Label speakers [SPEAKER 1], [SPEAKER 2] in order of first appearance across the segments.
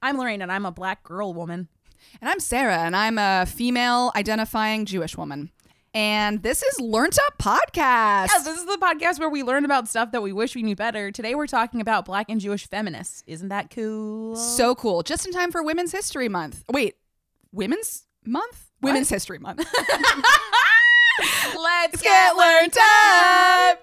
[SPEAKER 1] I'm Lorraine, and I'm a black girl woman.
[SPEAKER 2] And I'm Sarah, and I'm a female identifying Jewish woman. And this is Learnt Up Podcast.
[SPEAKER 1] Yes, this is the podcast where we learn about stuff that we wish we knew better. Today we're talking about black and Jewish feminists. Isn't that cool?
[SPEAKER 2] So cool. Just in time for Women's History Month. Wait, Women's Month?
[SPEAKER 1] What?
[SPEAKER 2] Women's History Month.
[SPEAKER 1] Let's get learned
[SPEAKER 2] up.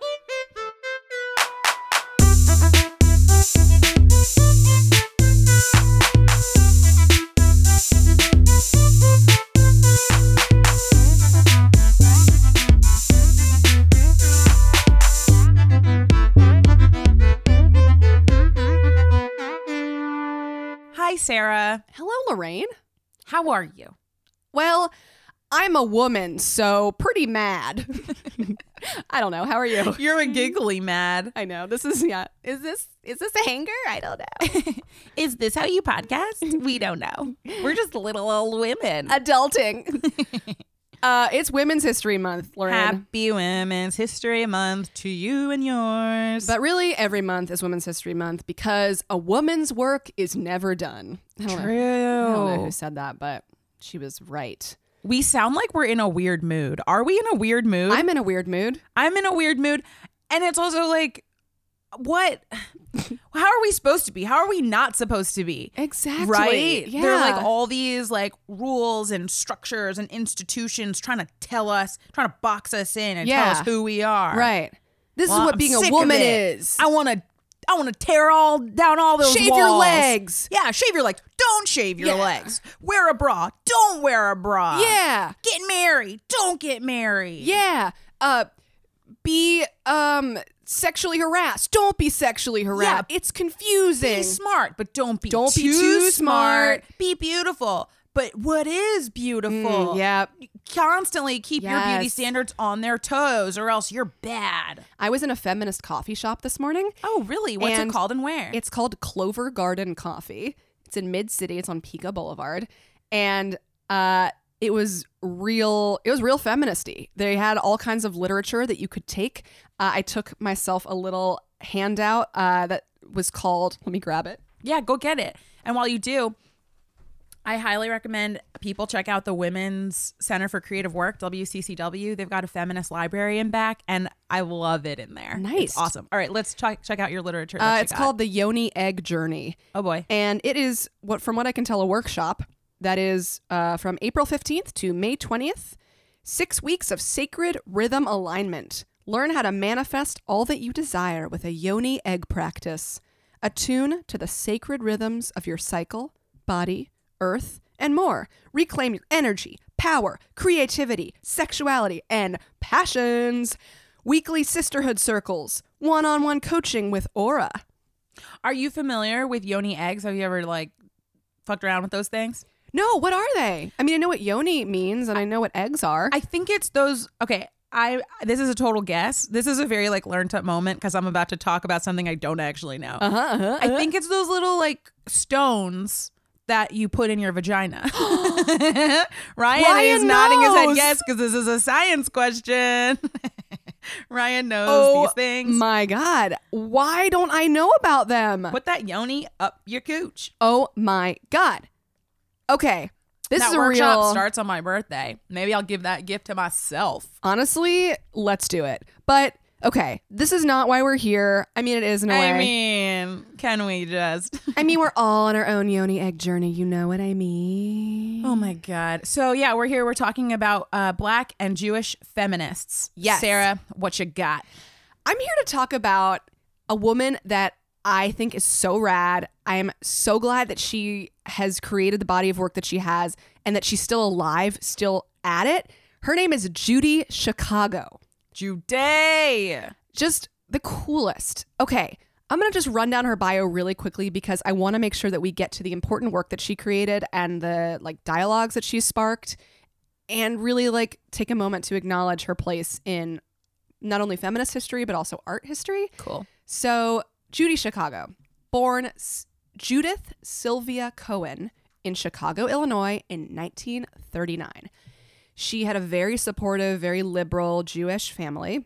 [SPEAKER 1] Hi, Sarah.
[SPEAKER 2] Hello, Lorraine.
[SPEAKER 1] How are you?
[SPEAKER 2] Well, I'm a woman, so pretty mad. I don't know. How are you?
[SPEAKER 1] You're a giggly mad.
[SPEAKER 2] I know. This is, yeah. Is this a hanger? I don't know.
[SPEAKER 1] Is this how you podcast? We don't know. We're just little old women.
[SPEAKER 2] Adulting. It's Women's History Month, Lorraine.
[SPEAKER 1] Happy Women's History Month to you and yours.
[SPEAKER 2] But really, every month is Women's History Month because a woman's work is never done. I don't know who said that, but she was right.
[SPEAKER 1] We sound like we're in a weird mood. Are we in a weird mood?
[SPEAKER 2] I'm in a weird mood.
[SPEAKER 1] I'm in a weird mood. And it's also like, what? How are we supposed to be? How are we not supposed to be?
[SPEAKER 2] Exactly.
[SPEAKER 1] Right?
[SPEAKER 2] Yeah.
[SPEAKER 1] There are like all these like rules and structures and institutions trying to tell us, trying to box us in and tell us who we are.
[SPEAKER 2] Right. This
[SPEAKER 1] Well,
[SPEAKER 2] is what
[SPEAKER 1] I'm
[SPEAKER 2] being
[SPEAKER 1] sick
[SPEAKER 2] a
[SPEAKER 1] of
[SPEAKER 2] woman
[SPEAKER 1] it.
[SPEAKER 2] is.
[SPEAKER 1] I want to tear down all those
[SPEAKER 2] Shave
[SPEAKER 1] walls.
[SPEAKER 2] your legs.
[SPEAKER 1] Yeah, shave your legs. Don't shave your
[SPEAKER 2] Yeah.
[SPEAKER 1] legs. Wear a bra. Don't wear a bra.
[SPEAKER 2] Yeah.
[SPEAKER 1] Get married. Don't get married.
[SPEAKER 2] Yeah. Be sexually harassed. Don't be sexually harassed.
[SPEAKER 1] Yeah.
[SPEAKER 2] It's confusing.
[SPEAKER 1] Be smart, but don't be
[SPEAKER 2] Don't be
[SPEAKER 1] too
[SPEAKER 2] too
[SPEAKER 1] smart.
[SPEAKER 2] smart.
[SPEAKER 1] Be beautiful. But what is beautiful?
[SPEAKER 2] Yeah.
[SPEAKER 1] Constantly keep your beauty
[SPEAKER 2] Yes.
[SPEAKER 1] standards on their toes or else you're bad.
[SPEAKER 2] I was in a feminist coffee shop this morning.
[SPEAKER 1] Oh, really? What's
[SPEAKER 2] And
[SPEAKER 1] it called and where?
[SPEAKER 2] It's called Clover Garden Coffee. It's in Mid-City. It's on Pico Boulevard. And it was real feministy. They had all kinds of literature that you could take. I took myself a little handout that was called, let me grab it.
[SPEAKER 1] Yeah, go get it. And while you do, I highly recommend people check out the Women's Center for Creative Work, WCCW. They've got a feminist library in back, and I love it in there.
[SPEAKER 2] Nice.
[SPEAKER 1] It's awesome. All right, let's check out your literature. that you
[SPEAKER 2] It's
[SPEAKER 1] got.
[SPEAKER 2] called the Yoni Egg Journey.
[SPEAKER 1] Oh, boy.
[SPEAKER 2] And it is, from what I can tell, a workshop that is from April 15th to May 20th. 6 weeks of sacred rhythm alignment. Learn how to manifest all that you desire with a Yoni egg practice. Attune to the sacred rhythms of your cycle, body, earth, and more. Reclaim your energy, power, creativity, sexuality, and passions. Weekly sisterhood circles. One-on-one coaching with Aura.
[SPEAKER 1] Are you familiar with yoni eggs? Have you ever fucked around with those things?
[SPEAKER 2] No, what are they? I mean, I know what yoni means and I know what eggs are.
[SPEAKER 1] I think it's those. Okay, this is a total guess. This is a very learned up moment because I'm about to talk about something I don't actually know. I think it's those little stones that you put in your vagina. Ryan is nodding his head
[SPEAKER 2] knows.
[SPEAKER 1] yes because this is a science question. Ryan knows these things.
[SPEAKER 2] My God. Why don't I know about them?
[SPEAKER 1] Put that yoni up your cooch.
[SPEAKER 2] Oh my God. Okay. This
[SPEAKER 1] That
[SPEAKER 2] is a
[SPEAKER 1] workshop
[SPEAKER 2] real...
[SPEAKER 1] starts on my birthday. Maybe I'll give that gift to myself.
[SPEAKER 2] Honestly, let's do it. But, okay. This is not why we're here. I mean, it is in a way.
[SPEAKER 1] I mean, can we just...
[SPEAKER 2] We're all on our own yoni egg journey. You know what I mean?
[SPEAKER 1] Oh my God. So yeah, we're here. We're talking about black and Jewish feminists.
[SPEAKER 2] Yes.
[SPEAKER 1] Sarah, what you got?
[SPEAKER 2] I'm here to talk about a woman that I think is so rad. I am so glad that she has created the body of work that she has and that she's still alive, still at it. Her name is Judy Chicago.
[SPEAKER 1] Judy.
[SPEAKER 2] Just the coolest. Okay, I'm going to just run down her bio really quickly because I want to make sure that we get to the important work that she created and the dialogues that she sparked and really take a moment to acknowledge her place in not only feminist history but also art history.
[SPEAKER 1] Cool.
[SPEAKER 2] So, Judy Chicago, born Judith Sylvia Cohen in Chicago, Illinois in 1939. She had a very supportive, very liberal Jewish family.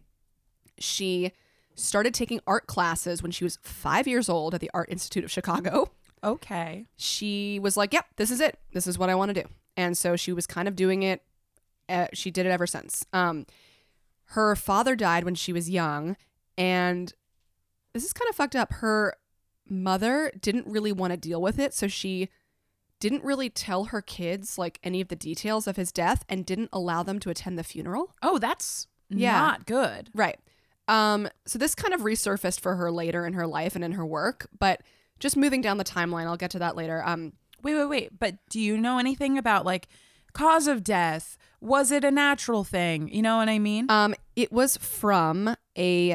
[SPEAKER 2] She started taking art classes when she was 5 years old at the Art Institute of Chicago.
[SPEAKER 1] Okay.
[SPEAKER 2] She was like, yep, this is it. This is what I want to do. And so she was kind of doing it. She did it ever since. Her father died when she was young. And this is kind of fucked up. Her mother didn't really want to deal with it. So she didn't really tell her kids like any of the details of his death and didn't allow them to attend the funeral.
[SPEAKER 1] Oh, that's not good.
[SPEAKER 2] Right. So this kind of resurfaced for her later in her life and in her work, but just moving down the timeline, I'll get to that later.
[SPEAKER 1] Wait. But do you know anything about like cause of death? Was it a natural thing? You know what I mean?
[SPEAKER 2] It was from a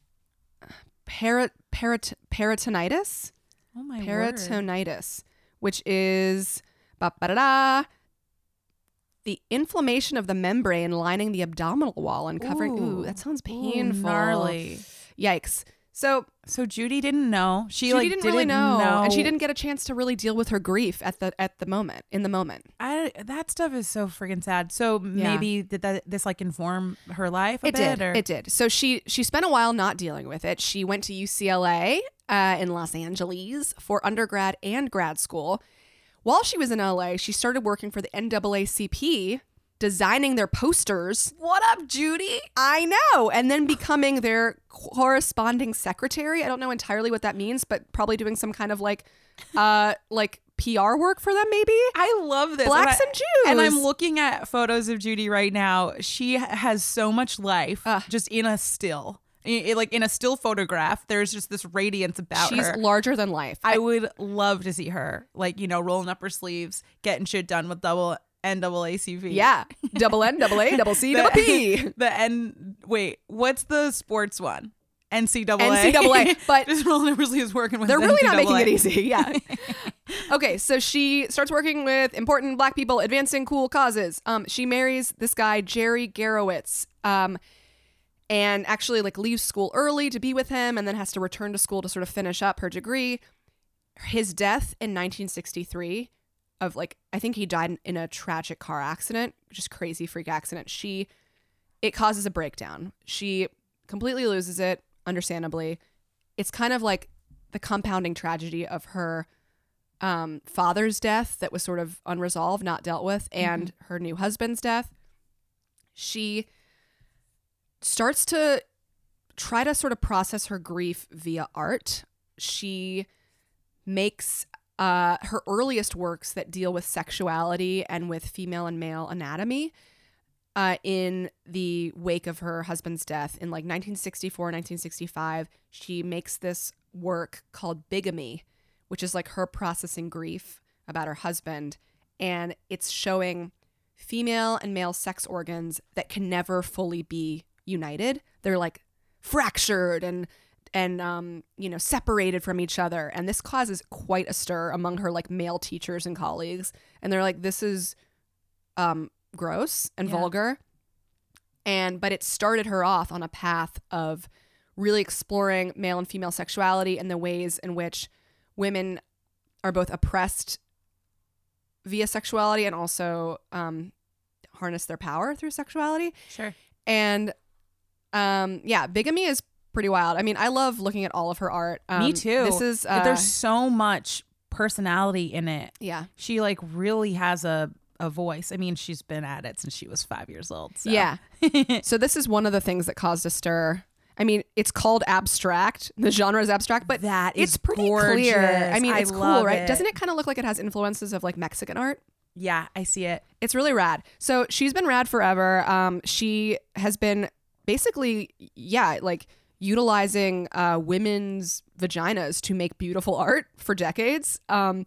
[SPEAKER 2] peritonitis.
[SPEAKER 1] Oh my word.
[SPEAKER 2] Peritonitis, which is the inflammation of the membrane lining the abdominal wall and covering. Ooh, that sounds painful.
[SPEAKER 1] Gnarly.
[SPEAKER 2] Yikes. So
[SPEAKER 1] Judy didn't know. She didn't
[SPEAKER 2] really know, and she didn't get a chance to really deal with her grief in the moment.
[SPEAKER 1] That stuff is so freaking sad. So maybe did this like inform her life a bit?
[SPEAKER 2] It did. So she spent a while not dealing with it. She went to UCLA in Los Angeles for undergrad and grad school. While she was in LA, she started working for the NAACP, designing their posters.
[SPEAKER 1] What up, Judy?
[SPEAKER 2] I know. And then becoming their corresponding secretary. I don't know entirely what that means, but probably doing some kind of like PR work for them, maybe.
[SPEAKER 1] I love this.
[SPEAKER 2] Blacks and Jews.
[SPEAKER 1] And I'm looking at photos of Judy right now. She has so much life just in a still. Like in a still photograph, there's just this radiance about her.
[SPEAKER 2] She's larger than life.
[SPEAKER 1] I would love to see her, like, rolling up her sleeves, getting shit done with double NAACP.
[SPEAKER 2] Yeah. Double N, double A, double C, double P.
[SPEAKER 1] Wait, what's the sports one? NCAA.
[SPEAKER 2] NCAA. But
[SPEAKER 1] just rolling up her sleeves working with
[SPEAKER 2] they're really
[SPEAKER 1] NCAA.
[SPEAKER 2] not making it easy. Yeah. Okay, so she starts working with important Black people advancing cool causes. She marries this guy, Jerry Garowitz. And actually like leaves school early to be with him and then has to return to school to sort of finish up her degree. His death in 1963 of like, I think he died in a tragic car accident, just crazy freak accident. It causes a breakdown. She completely loses it, understandably. It's kind of like the compounding tragedy of her father's death that was sort of unresolved, not dealt with, and her new husband's death. She starts to try to sort of process her grief via art. She makes her earliest works that deal with sexuality and with female and male anatomy in the wake of her husband's death in like 1964, 1965. She makes this work called Bigamy, which is like her processing grief about her husband. And it's showing female and male sex organs that can never fully be united. They're like fractured and separated from each other, and this causes quite a stir among her like male teachers and colleagues, and they're like, this is gross and vulgar, but it started her off on a path of really exploring male and female sexuality and the ways in which women are both oppressed via sexuality and also harness their power through sexuality.
[SPEAKER 1] Sure.
[SPEAKER 2] And Bigamy is pretty wild. I mean, I love looking at all of her art.
[SPEAKER 1] Me too.
[SPEAKER 2] This is
[SPEAKER 1] there's so much personality in it.
[SPEAKER 2] Yeah.
[SPEAKER 1] She like really has a voice. I mean, she's been at it since she was 5 years old. So.
[SPEAKER 2] Yeah. So this is one of the things that caused a stir. I mean, it's called abstract. The genre is abstract, but it's pretty
[SPEAKER 1] gorgeous.
[SPEAKER 2] Clear. I mean, it's cool, right?
[SPEAKER 1] It.
[SPEAKER 2] Doesn't it kind of look like it has influences of like Mexican art?
[SPEAKER 1] Yeah, I see it.
[SPEAKER 2] It's really rad. So she's been rad forever. She has been basically, like utilizing women's vaginas to make beautiful art for decades. I'm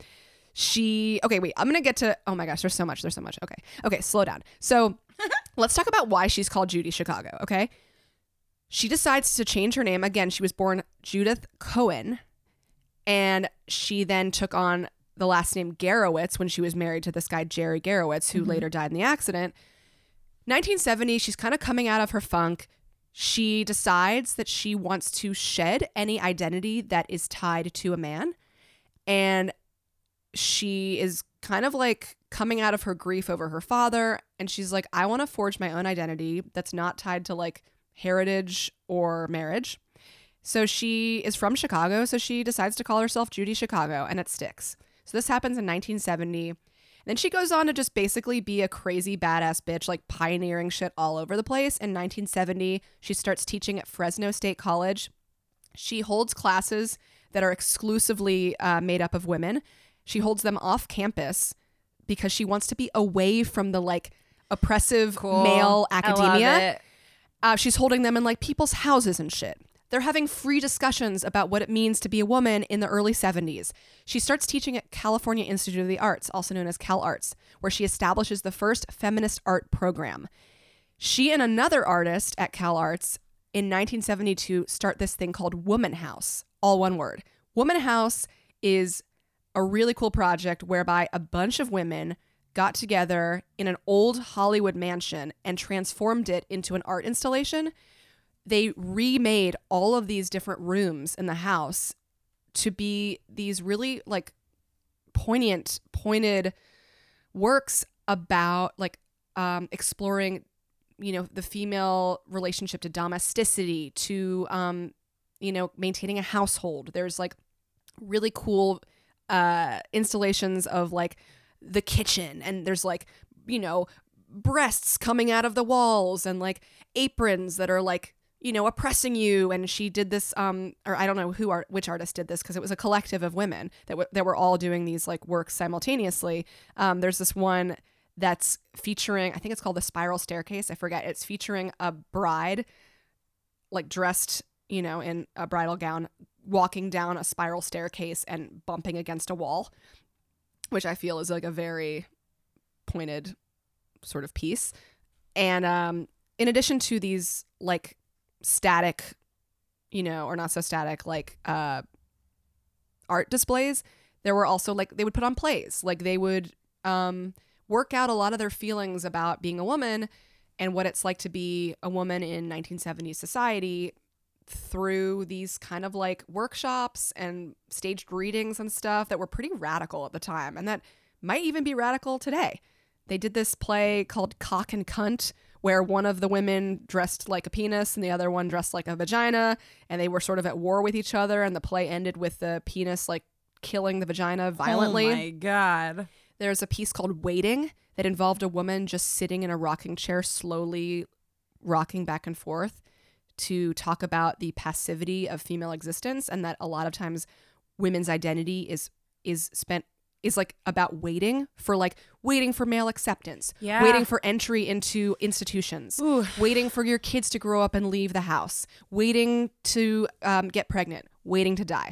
[SPEAKER 2] gonna get to, oh my gosh, there's so much. Okay, slow down. So let's talk about why she's called Judy Chicago. Okay, she decides to change her name. Again, she was born Judith Cohen, and she then took on the last name Garowitz when she was married to this guy Jerry Garowitz, who later died in the accident. 1970, she's kind of coming out of her funk. She decides that she wants to shed any identity that is tied to a man. And she is kind of like coming out of her grief over her father. And she's like, I want to forge my own identity that's not tied to like heritage or marriage. So she is from Chicago, so she decides to call herself Judy Chicago, and it sticks. So this happens in 1970. Then she goes on to just basically be a crazy badass bitch, like pioneering shit all over the place. In 1970, she starts teaching at Fresno State College. She holds classes that are exclusively made up of women. She holds them off campus because she wants to be away from the like oppressive male academia.
[SPEAKER 1] I love it.
[SPEAKER 2] She's holding them in like people's houses and shit. They're having free discussions about what it means to be a woman in the early 70s. She starts teaching at California Institute of the Arts, also known as CalArts, where she establishes the first feminist art program. She and another artist at CalArts in 1972 start this thing called Woman House, all one word. Woman House is a really cool project whereby a bunch of women got together in an old Hollywood mansion and transformed it into an art installation. They remade all of these different rooms in the house to be these really like pointed works about like exploring, you know, the female relationship to domesticity, to, you know, maintaining a household. There's like really cool installations of like the kitchen, and there's like, you know, breasts coming out of the walls and like aprons that are like, you know, oppressing you. And she did this, or I don't know which artist did this, because it was a collective of women that were all doing these like works simultaneously. There's this one that's featuring, I think it's called The Spiral Staircase. I forget. It's featuring a bride like dressed, you know, in a bridal gown, walking down a spiral staircase and bumping against a wall, which I feel is like a very pointed sort of piece. And in addition to these like static, you know, or not so static, like art displays, there were also like, they would put on plays. Like they would work out a lot of their feelings about being a woman and what it's like to be a woman in 1970s society through these kind of like workshops and staged readings and stuff that were pretty radical at the time, and that might even be radical today. They did this play called Cock and Cunt, where one of the women dressed like a penis and the other one dressed like a vagina, and they were sort of at war with each other, and the play ended with the penis like killing the vagina violently.
[SPEAKER 1] Oh my God.
[SPEAKER 2] There's a piece called Waiting that involved a woman just sitting in a rocking chair, slowly rocking back and forth to talk about the passivity of female existence, and that a lot of times women's identity is like about waiting for male acceptance, waiting for entry into institutions, waiting for your kids to grow up and leave the house, waiting to get pregnant, waiting to die.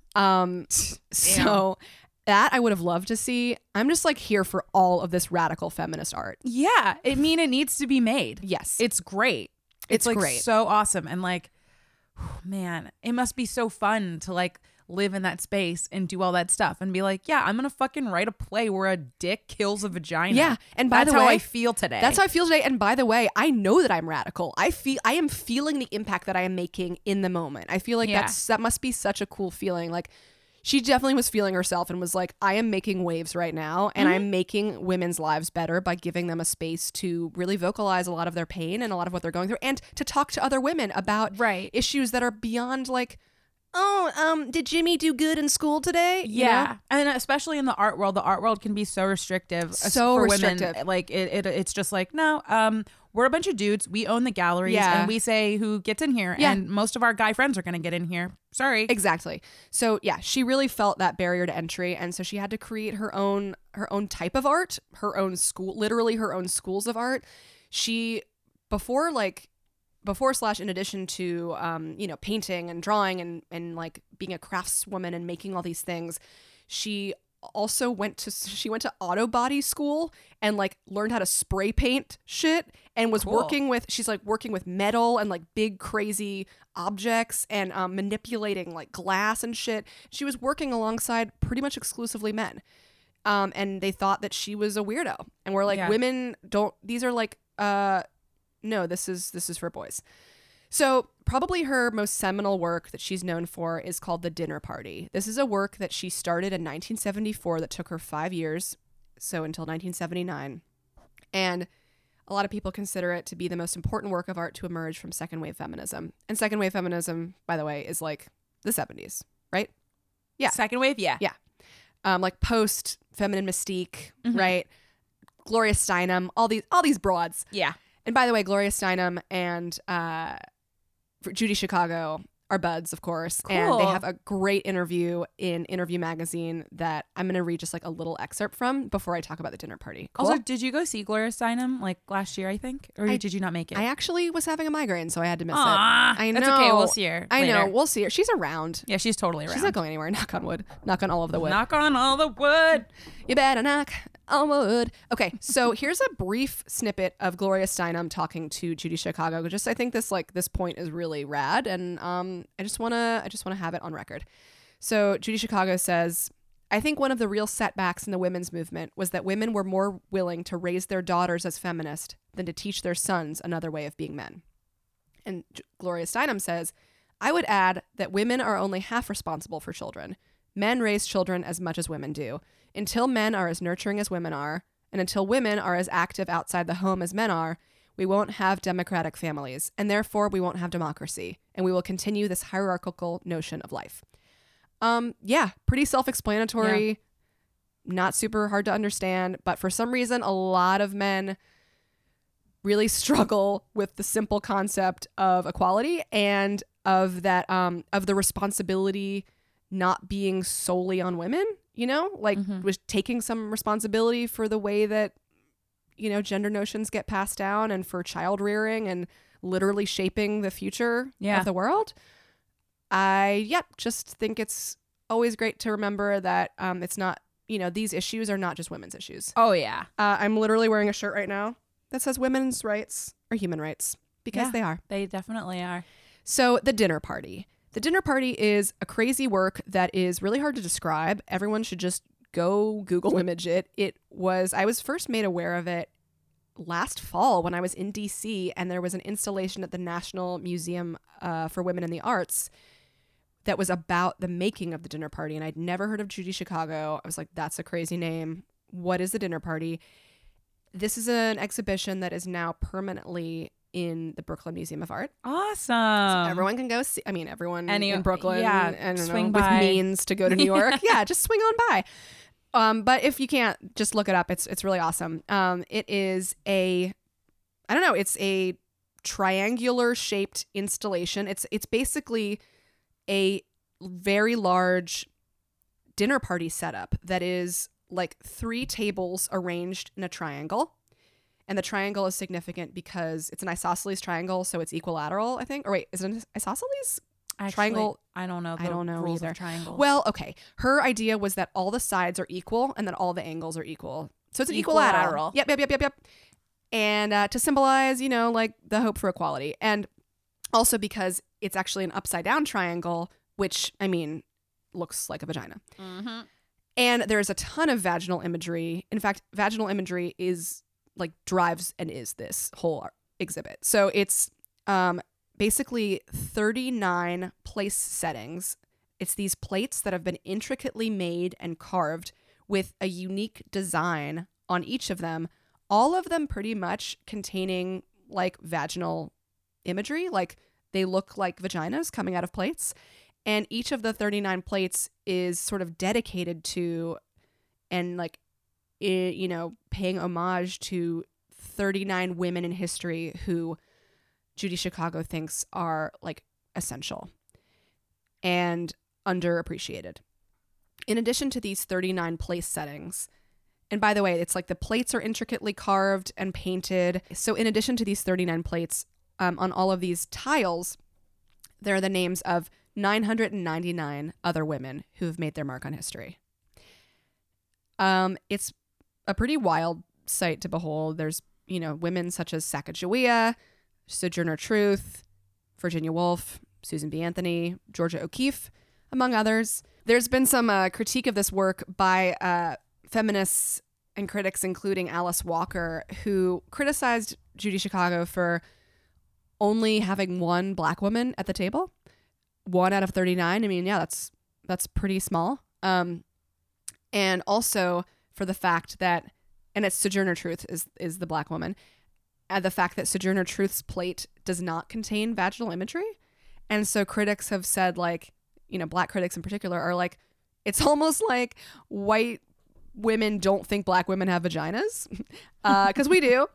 [SPEAKER 2] So that I would have loved to see. I'm just like here for all of this radical feminist art.
[SPEAKER 1] Yeah. I mean, it needs to be made.
[SPEAKER 2] Yes.
[SPEAKER 1] It's great. It's like
[SPEAKER 2] great.
[SPEAKER 1] So awesome. And like, man, it must be so fun to like live in that space and do all that stuff and be like, yeah, I'm going to fucking write a play where a dick kills a vagina.
[SPEAKER 2] Yeah. And by
[SPEAKER 1] that's
[SPEAKER 2] the way,
[SPEAKER 1] how I feel today.
[SPEAKER 2] That's how I feel today. And by the way, I know that I'm radical. I am feeling the impact that I am making in the moment. I feel like that must be such a cool feeling. Like, she definitely was feeling herself and was like, I am making waves right now, and I'm making women's lives better by giving them a space to really vocalize a lot of their pain and a lot of what they're going through, and to talk to other women about issues that are beyond like, did Jimmy do good in school today?
[SPEAKER 1] Yeah.
[SPEAKER 2] You know?
[SPEAKER 1] And especially in the art world can be so restrictive for women. Like it's just like, no, we're a bunch of dudes. We own the galleries and we say who gets in here. Yeah. And most of our guy friends are going to get in here. Sorry.
[SPEAKER 2] Exactly. So yeah, she really felt that barrier to entry. And so she had to create her own type of art, her own school, literally her own schools of art. She, before in addition to, you know, painting and drawing and like being a craftswoman and making all these things, she also went to auto body school and like learned how to spray paint shit, and was working with metal and like big crazy objects and manipulating like glass and shit. She was working alongside pretty much exclusively men. And they thought that she was a weirdo, and we're like, women don't, these are like, no, this is for boys. So probably her most seminal work that she's known for is called The Dinner Party. This is a work that she started in 1974 that took her 5 years, so until 1979. And a lot of people consider it to be the most important work of art to emerge from second wave feminism. And second wave feminism, by the way, is like the 70s, right? Yeah.
[SPEAKER 1] Second wave, yeah.
[SPEAKER 2] Yeah. Like post feminine mystique, right? Gloria Steinem, all these broads.
[SPEAKER 1] Yeah.
[SPEAKER 2] And by the way, Gloria Steinem and Judy Chicago are buds, of course.
[SPEAKER 1] Cool.
[SPEAKER 2] And they have a great interview in Interview Magazine that I'm going to read just like a little excerpt from before I talk about the dinner party. Cool?
[SPEAKER 1] Also, did you go see Gloria Steinem like last year, I think? Or did you not make it?
[SPEAKER 2] I actually was having a migraine, so I had to miss it.
[SPEAKER 1] I know. That's okay. We'll see her
[SPEAKER 2] I
[SPEAKER 1] later.
[SPEAKER 2] know. We'll see her. She's around.
[SPEAKER 1] Yeah, she's totally around.
[SPEAKER 2] She's not going anywhere. Knock on wood. Knock on all of the wood.
[SPEAKER 1] Knock on all the wood.
[SPEAKER 2] You better knock on wood. Okay, so here's a brief snippet of Gloria Steinem talking to Judy Chicago. Just I think this point is really rad, and I just wanna have it on record. So Judy Chicago says, I think one of the real setbacks in the women's movement was that women were more willing to raise their daughters as feminist than to teach their sons another way of being men. And Gloria Steinem says, I would add that women are only half responsible for children. Men raise children as much as women do. Until men are as nurturing as women are, and until women are as active outside the home as men are, we won't have democratic families, and therefore we won't have democracy, and we will continue this hierarchical notion of life. Yeah, pretty self-explanatory,
[SPEAKER 1] Yeah.
[SPEAKER 2] Not super hard to understand, but for some reason, a lot of men really struggle with the simple concept of equality and of that, of the responsibility not being solely on women, you know, like was taking some responsibility for the way that, you know, gender notions get passed down and for child rearing and literally shaping the future of the world. I just think it's always great to remember that it's not, you know, these issues are not just women's issues.
[SPEAKER 1] Oh, yeah.
[SPEAKER 2] I'm literally wearing a shirt right now that says women's rights are human rights because they are.
[SPEAKER 1] They definitely are.
[SPEAKER 2] So the dinner party. The dinner party is a crazy work that is really hard to describe. Everyone should just go Google image it. I was first made aware of it last fall when I was in DC, and there was an installation at the National Museum for Women in the Arts that was about the making of the dinner party. And I'd never heard of Judy Chicago. I was like, that's a crazy name. What is the dinner party? This is an exhibition that is now permanently in the Brooklyn Museum of Art.
[SPEAKER 1] Awesome.
[SPEAKER 2] So everyone can go see. I mean, everyone in Brooklyn,
[SPEAKER 1] swing
[SPEAKER 2] with
[SPEAKER 1] by.
[SPEAKER 2] means to go to New York. Yeah, just swing on by. But if you can't, just look it up. It's really awesome. It is it's a triangular shaped installation. It's basically a very large dinner party setup that is like 3 tables arranged in a triangle. And the triangle is significant because it's an isosceles triangle, so it's equilateral, I think. Or wait, is it an isosceles triangle?
[SPEAKER 1] I don't know.
[SPEAKER 2] I don't know
[SPEAKER 1] rules
[SPEAKER 2] either.
[SPEAKER 1] Of triangles.
[SPEAKER 2] Well, okay. Her idea was that all the sides are equal and that all the angles are equal. So it's an equilateral. Yep. And to symbolize, you know, like the hope for equality. And also because it's actually an upside down triangle, which, I mean, looks like a vagina.
[SPEAKER 1] Mm-hmm.
[SPEAKER 2] And there's a ton of vaginal imagery. In fact, vaginal imagery is like drives and is this whole exhibit. So it's basically 39 place settings. It's these plates that have been intricately made and carved with a unique design on each of them, all of them pretty much containing like vaginal imagery, like they look like vaginas coming out of plates. And each of the 39 plates is sort of dedicated to and like, you know, paying homage to 39 women in history who Judy Chicago thinks are like essential and underappreciated. In addition to these 39 place settings, and by the way, it's like the plates are intricately carved and painted. So in addition to these 39 plates, on all of these tiles, there are the names of 999 other women who have made their mark on history. It's a pretty wild sight to behold. There's, you know, women such as Sacagawea, Sojourner Truth, Virginia Woolf, Susan B. Anthony, Georgia O'Keeffe, among others. There's been some critique of this work by feminists and critics, including Alice Walker, who criticized Judy Chicago for only having one black woman at the table. 1 out of 39. I mean, yeah, that's pretty small. And also for the fact that, and it's Sojourner Truth is the black woman, the fact that Sojourner Truth's plate does not contain vaginal imagery. And so critics have said, like, Black critics in particular are like, it's almost like white women don't think Black women have vaginas, because we do.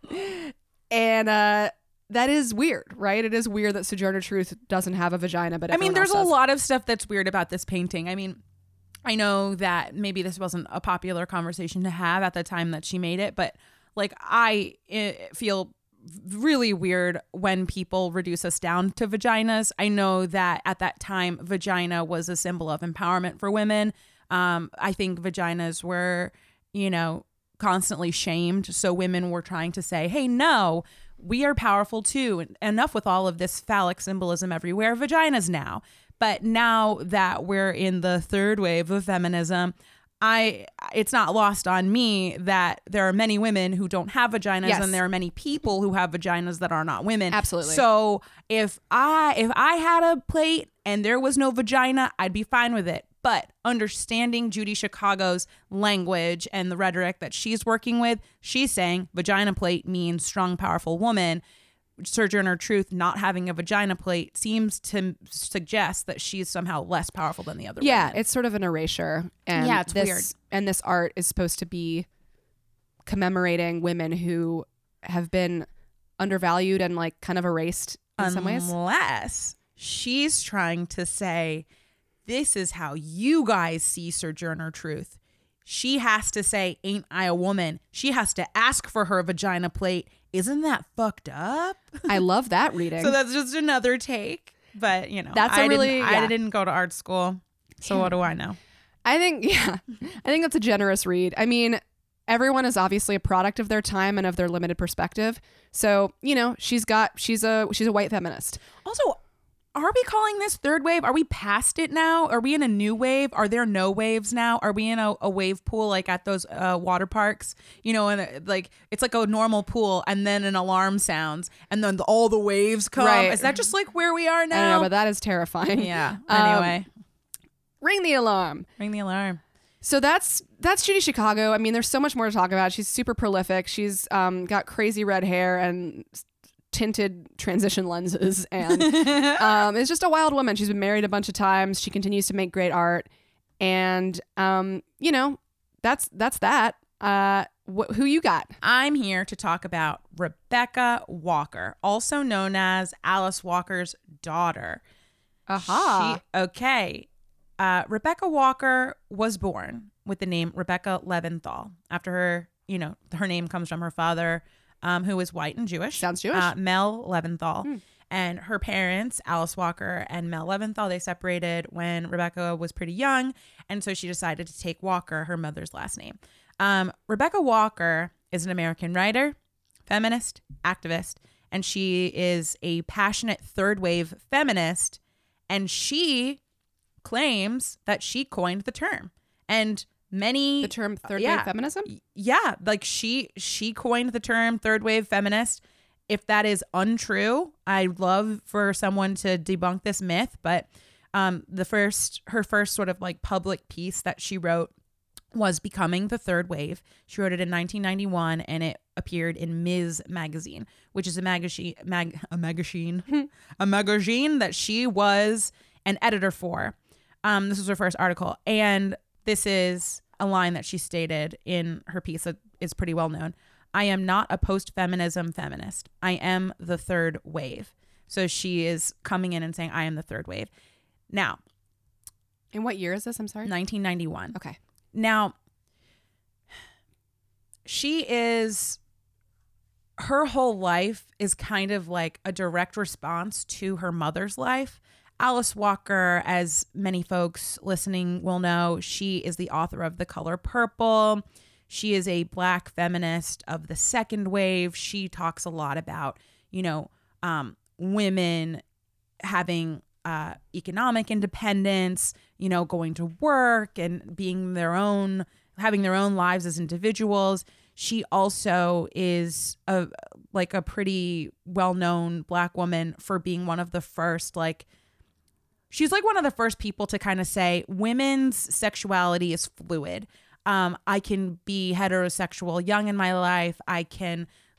[SPEAKER 2] And that is weird, right? It is weird that Sojourner Truth doesn't have a vagina, but
[SPEAKER 1] there's a lot of stuff that's weird about this painting. I know that maybe this wasn't a popular conversation to have at the time that she made it, but like I feel really weird when people reduce us down to vaginas. I know that at that time, vagina was a symbol of empowerment for women. I think vaginas were, constantly shamed. So women were trying to say, hey, no, we are powerful too. Enough with all of this phallic symbolism everywhere. Vaginas now. But now that we're in the third wave of feminism, it's not lost on me that there are many women who don't have vaginas,
[SPEAKER 2] yes,
[SPEAKER 1] and there are many people who have vaginas that are not women.
[SPEAKER 2] Absolutely.
[SPEAKER 1] So if I had a plate and there was no vagina, I'd be fine with it. But understanding Judy Chicago's language and the rhetoric that she's working with, she's saying vagina plate means strong, powerful woman. Sojourner Truth not having a vagina plate seems to suggest that she's somehow less powerful than the other women.
[SPEAKER 2] It's sort of an erasure. And
[SPEAKER 1] yeah, it's weird.
[SPEAKER 2] And this art is supposed to be commemorating women who have been undervalued and like kind of erased in some ways.
[SPEAKER 1] Unless she's trying to say, this is how you guys see Sojourner Truth. She has to say, ain't I a woman? She has to ask for her vagina plate. Isn't that fucked up?
[SPEAKER 2] I love that reading.
[SPEAKER 1] So that's just another take. But,
[SPEAKER 2] that's
[SPEAKER 1] I didn't go to art school. So what do I know?
[SPEAKER 2] I think that's a generous read. I mean, everyone is obviously a product of their time and of their limited perspective. So, she's a white feminist.
[SPEAKER 1] Also, are we calling this third wave? Are we past it now? Are we in a new wave? Are there no waves now? Are we in a wave pool like at those water parks? And like it's like a normal pool, and then an alarm sounds, and then all the waves come.
[SPEAKER 2] Right.
[SPEAKER 1] Is that just like where we are now?
[SPEAKER 2] I don't know, but that is terrifying.
[SPEAKER 1] Yeah. Anyway,
[SPEAKER 2] ring the alarm.
[SPEAKER 1] Ring the alarm.
[SPEAKER 2] So that's Judy Chicago. I mean, there's so much more to talk about. She's super prolific. She's got crazy red hair and tinted transition lenses, and is just a wild woman. She's been married a bunch of times. She continues to make great art, and that's that. Who you got?
[SPEAKER 1] I'm here to talk about Rebecca Walker, also known as Alice Walker's daughter.
[SPEAKER 2] Aha.
[SPEAKER 1] Rebecca Walker was born with the name Rebecca Leventhal. After her, her name comes from her father, who is white and Jewish.
[SPEAKER 2] Sounds Jewish.
[SPEAKER 1] Mel Leventhal. And her parents, Alice Walker and Mel Leventhal, they separated when Rebecca was pretty young. And so she decided to take Walker, her mother's last name. Rebecca Walker is an American writer, feminist, activist, and she is a passionate third wave feminist. And she claims that she coined the term. And the
[SPEAKER 2] term third wave feminism?
[SPEAKER 1] Yeah, like she coined the term third wave feminist. If that is untrue, I'd love for someone to debunk this myth. But her first sort of like public piece that she wrote was Becoming the Third Wave. She wrote it in 1991, and it appeared in Ms. Magazine, which is a magazine that she was an editor for. This was her first article, and this is a line that she stated in her piece that is pretty well known. I am not a post-feminism feminist. I am the third wave. So she is coming in and saying, I am the third wave. Now.
[SPEAKER 2] In what year is this? I'm sorry.
[SPEAKER 1] 1991.
[SPEAKER 2] Okay.
[SPEAKER 1] Now, her whole life is kind of like a direct response to her mother's life. Alice Walker, as many folks listening will know, she is the author of The Color Purple. She is a Black feminist of the second wave. She talks a lot about, women having economic independence, going to work and having their own lives as individuals. She also is a pretty well-known Black woman for being one of the first, she's like one of the first people to kind of say women's sexuality is fluid. I can be heterosexual young in my life. I can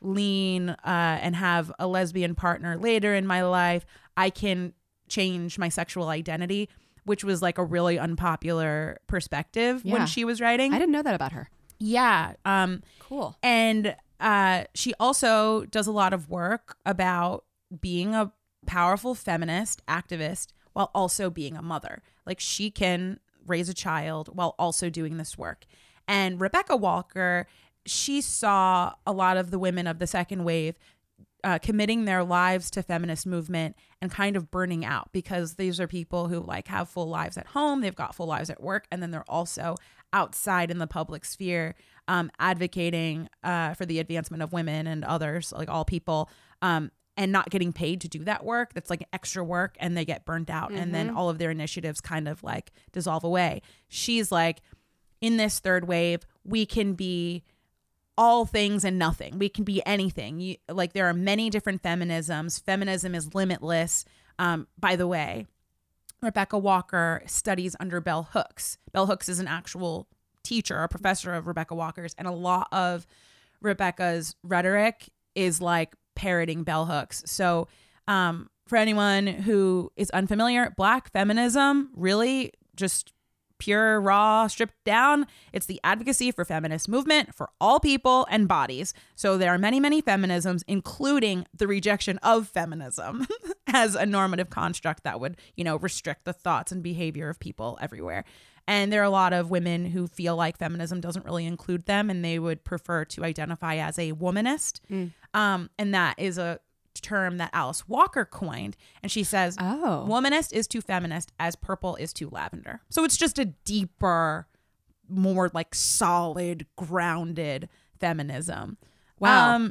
[SPEAKER 1] lean and have a lesbian partner later in my life. I can change my sexual identity, which was like a really unpopular perspective when she was writing.
[SPEAKER 2] I didn't know that about her.
[SPEAKER 1] Yeah.
[SPEAKER 2] Cool.
[SPEAKER 1] And she also does a lot of work about being a powerful feminist activist while also being a mother. Like she can raise a child while also doing this work. And Rebecca Walker, she saw a lot of the women of the second wave committing their lives to feminist movement and kind of burning out, because these are people who like have full lives at home, they've got full lives at work, and then they're also outside in the public sphere advocating for the advancement of women and others, like all people, and not getting paid to do that work. That's like extra work, and they get burnt out, and then all of their initiatives kind of like dissolve away. She's like, in this third wave, we can be all things and nothing. We can be anything. Like there are many different feminisms. Feminism is limitless. By the way, Rebecca Walker studies under Bell Hooks. Bell Hooks is an actual teacher, a professor of Rebecca Walker's, and a lot of Rebecca's rhetoric is like parroting Bell Hooks. So for anyone who is unfamiliar, Black feminism, really just pure, raw, stripped down, it's the advocacy for feminist movement for all people and bodies. So there are many, many feminisms, including the rejection of feminism as a normative construct that would, restrict the thoughts and behavior of people everywhere. And there are a lot of women who feel like feminism doesn't really include them, and they would prefer to identify as a womanist. And that is a term that Alice Walker coined. And she says, womanist is to feminist as purple is to lavender. So it's just a deeper, more like solid, grounded feminism.
[SPEAKER 2] Wow.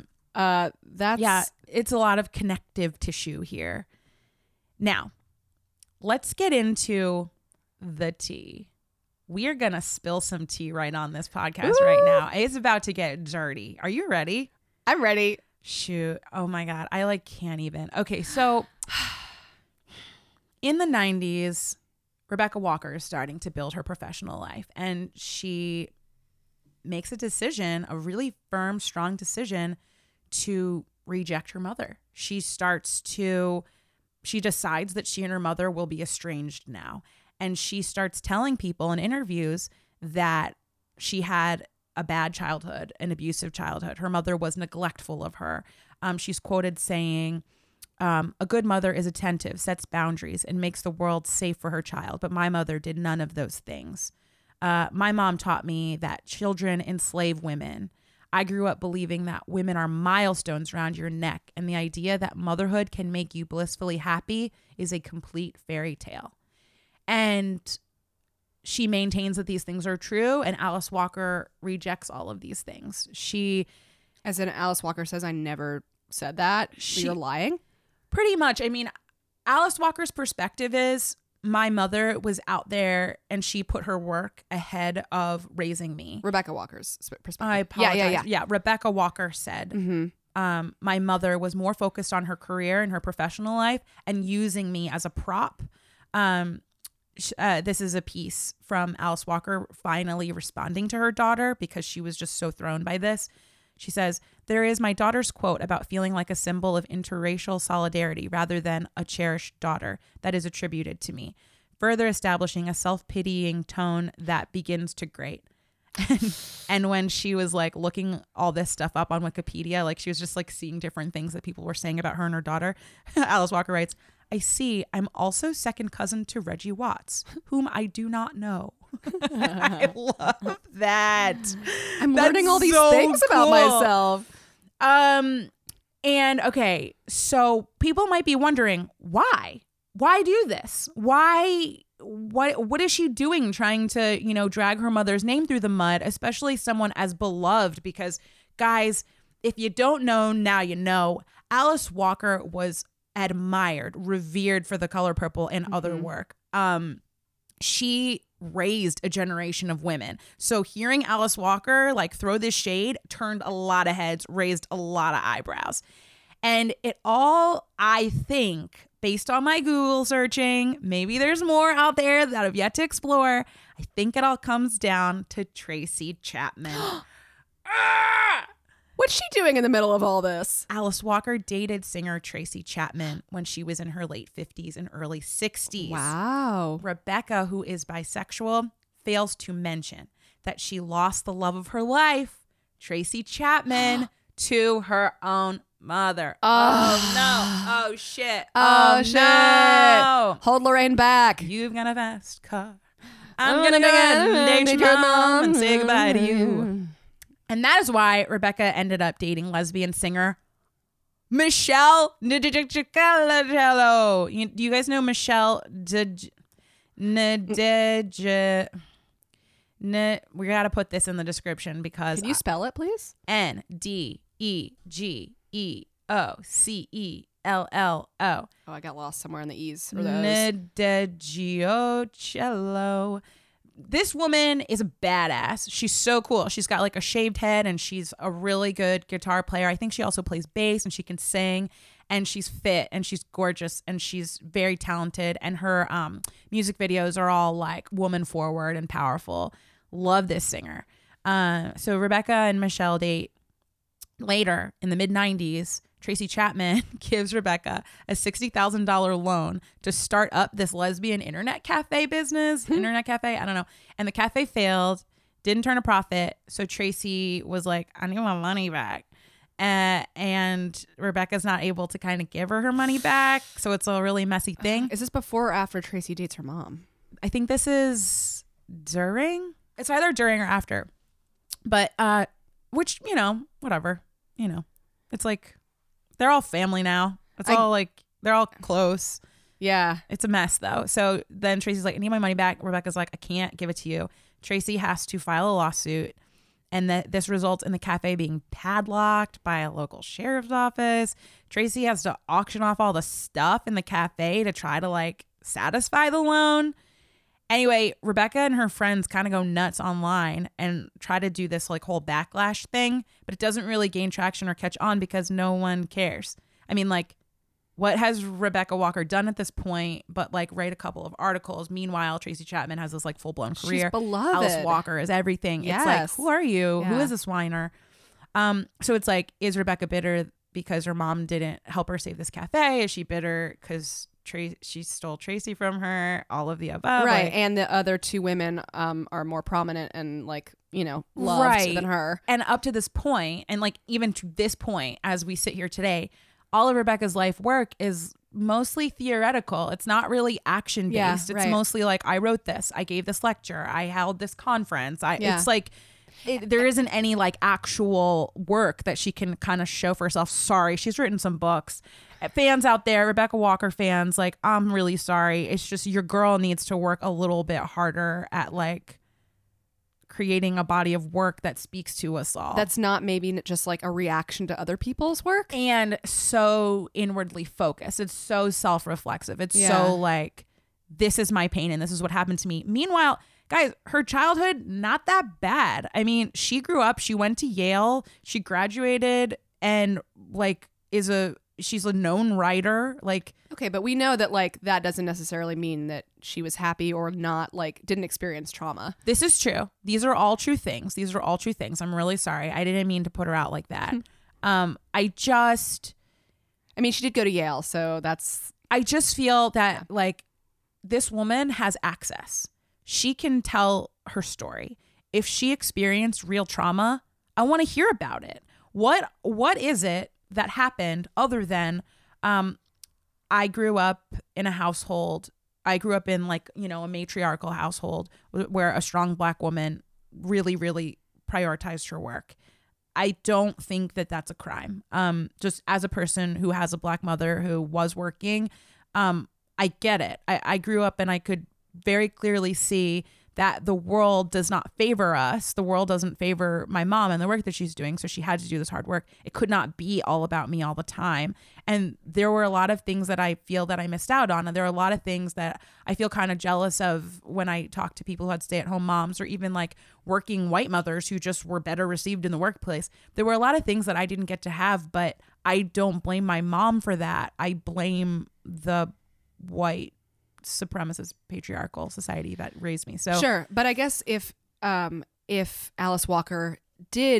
[SPEAKER 1] It's a lot of connective tissue here. Now, let's get into the tea. We are going to spill some tea right on this podcast right now. It's about to get dirty. Are you ready?
[SPEAKER 2] I'm ready.
[SPEAKER 1] Shoot. Oh my God. I can't even. Okay. So in the 90s, Rebecca Walker is starting to build her professional life, and she makes a decision, a really firm, strong decision to reject her mother. She decides that she and her mother will be estranged now. And she starts telling people in interviews that she had a bad childhood, an abusive childhood. Her mother was neglectful of her. She's quoted saying, a good mother is attentive, sets boundaries, and makes the world safe for her child. But my mother did none of those things. My mom taught me that children enslave women. I grew up believing that women are milestones around your neck, and the idea that motherhood can make you blissfully happy is a complete fairy tale. And she maintains that these things are true, and Alice Walker rejects all of these things.
[SPEAKER 2] As in Alice Walker says, I never said that. You're lying?
[SPEAKER 1] Pretty much. I mean, Alice Walker's perspective is, my mother was out there and she put her work ahead of raising me.
[SPEAKER 2] Rebecca Walker's perspective.
[SPEAKER 1] I apologize. Yeah. Rebecca Walker said, my mother was more focused on her career and her professional life and using me as a prop. This is a piece from Alice Walker finally responding to her daughter because she was just so thrown by this. She says, there is my daughter's quote about feeling like a symbol of interracial solidarity rather than a cherished daughter that is attributed to me, further establishing a self-pitying tone that begins to grate. And when she was like looking all this stuff up on Wikipedia, like she was just like seeing different things that people were saying about her and her daughter, Alice Walker writes, I see I'm also second cousin to Reggie Watts, whom I do not know. I love that.
[SPEAKER 2] I'm learning all these things about myself.
[SPEAKER 1] And okay, so people might be wondering, why? Why do this? Why? What is she doing trying to, drag her mother's name through the mud, especially someone as beloved? Because guys, if you don't know, now you know. Alice Walker was admired, revered for The Color Purple and other work. She raised a generation of women. So hearing Alice Walker like throw this shade turned a lot of heads, raised a lot of eyebrows. And it all, I think, based on my Google searching, maybe there's more out there that I've yet to explore, I think it all comes down to Tracy Chapman.
[SPEAKER 2] What's she doing in the middle of all this?
[SPEAKER 1] Alice Walker dated singer Tracy Chapman when she was in her late 50s and early 60s.
[SPEAKER 2] Wow.
[SPEAKER 1] Rebecca, who is bisexual, fails to mention that she lost the love of her life, Tracy Chapman, to her own mother. Oh no. Oh shit.
[SPEAKER 2] Oh shit.
[SPEAKER 1] No.
[SPEAKER 2] Hold Lorraine back.
[SPEAKER 1] You've got a fast car. I'm gonna go and date your mom and say goodbye to you. And that is why Rebecca ended up dating lesbian singer Michelle Ndegeocello. Do you guys know Michelle Ndegeocello? We got to put this in the description because...
[SPEAKER 2] Can you spell it, please?
[SPEAKER 1] Ndegeocello.
[SPEAKER 2] Oh, I got lost somewhere in the E's. Or those.
[SPEAKER 1] Ndegeocello. This woman is a badass. She's so cool. She's got like a shaved head and she's a really good guitar player. I think she also plays bass and she can sing and she's fit and she's gorgeous and she's very talented. And her music videos are all like woman forward and powerful. Love this singer. So Rebecca and Michelle date. Later in the mid-90s, Tracy Chapman gives Rebecca a $60,000 loan to start up this lesbian internet cafe business. Internet cafe, I don't know. And the cafe failed, didn't turn a profit. So Tracy was like, I need my money back. And Rebecca's not able to kind of give her money back. So it's a really messy thing.
[SPEAKER 2] Is this before or after Tracy dates her mom?
[SPEAKER 1] I think this is during. It's either during or after. But, which, you know, whatever. You know, it's like they're all family now. It's all like they're all close.
[SPEAKER 2] Yeah.
[SPEAKER 1] It's a mess though. So then Tracy's like, I need my money back. Rebecca's like, I can't give it to you. Tracy has to file a lawsuit. And this results in the cafe being padlocked by a local sheriff's office. Tracy has to auction off all the stuff in the cafe to try to like satisfy the loan. Anyway, Rebecca and her friends kind of go nuts online and try to do this like whole backlash thing, but it doesn't really gain traction or catch on because no one cares. I mean, like, what has Rebecca Walker done at this point but like write a couple of articles? Meanwhile, Tracy Chapman has this like full-blown career.
[SPEAKER 2] She's beloved.
[SPEAKER 1] Alice Walker is everything.
[SPEAKER 2] Yes.
[SPEAKER 1] It's like, who are you?
[SPEAKER 2] Yeah.
[SPEAKER 1] Who is this whiner? So it's like, is Rebecca bitter because her mom didn't help her save this cafe? Is she bitter because she stole Tracy from her? All of the above.
[SPEAKER 2] Right.
[SPEAKER 1] Like,
[SPEAKER 2] and the other two women are more prominent and like, you know, loved than her.
[SPEAKER 1] And up to this point, and like even to this point, as we sit here today, all of Rebecca's life work is mostly theoretical. It's not really action based.
[SPEAKER 2] Yeah,
[SPEAKER 1] It's
[SPEAKER 2] right.
[SPEAKER 1] mostly like, I wrote this, I gave this lecture, I held this conference.
[SPEAKER 2] Yeah.
[SPEAKER 1] It's like there isn't any like actual work that she can kind of show for herself. Sorry, she's written some books. Fans out there, Rebecca Walker fans, like, I'm really sorry. It's just your girl needs to work a little bit harder at like creating a body of work that speaks to us all.
[SPEAKER 2] That's not maybe just like a reaction to other people's work.
[SPEAKER 1] And so inwardly focused. It's so self-reflexive. It's
[SPEAKER 2] Yeah.
[SPEAKER 1] so like, this is my pain and this is what happened to me. Meanwhile, guys, her childhood, not that bad. I mean, she grew up, she went to Yale, she graduated and like she's a known writer. Like,
[SPEAKER 2] Okay, but we know that like that doesn't necessarily mean that she was happy or not, like didn't experience trauma.
[SPEAKER 1] this is true. These are all true things. I'm really sorry. I didn't mean to put her out like that.
[SPEAKER 2] I mean, she did go to Yale, so
[SPEAKER 1] I just feel that like this woman has access. She can tell her story. If she experienced real trauma, I want to hear about it. What is it that happened other than I grew up in a household. I grew up in like, you know, a matriarchal household where a strong Black woman really, really prioritized her work. I don't think that that's a crime. Just as a person who has a Black mother who was working, I get it. I grew up and I could very clearly see that the world does not favor us. The world doesn't favor my mom and the work that she's doing. So she had to do this hard work. It could not be all about me all the time. And there were a lot of things that I feel that I missed out on. And there are a lot of things that I feel kind of jealous of when I talk to people who had stay-at-home moms or even like working white mothers who just were better received in the workplace. There were a lot of things that I didn't get to have, but I don't blame my mom for that. I blame the white supremacist patriarchal society that raised me. So
[SPEAKER 2] sure. But I guess if Alice Walker did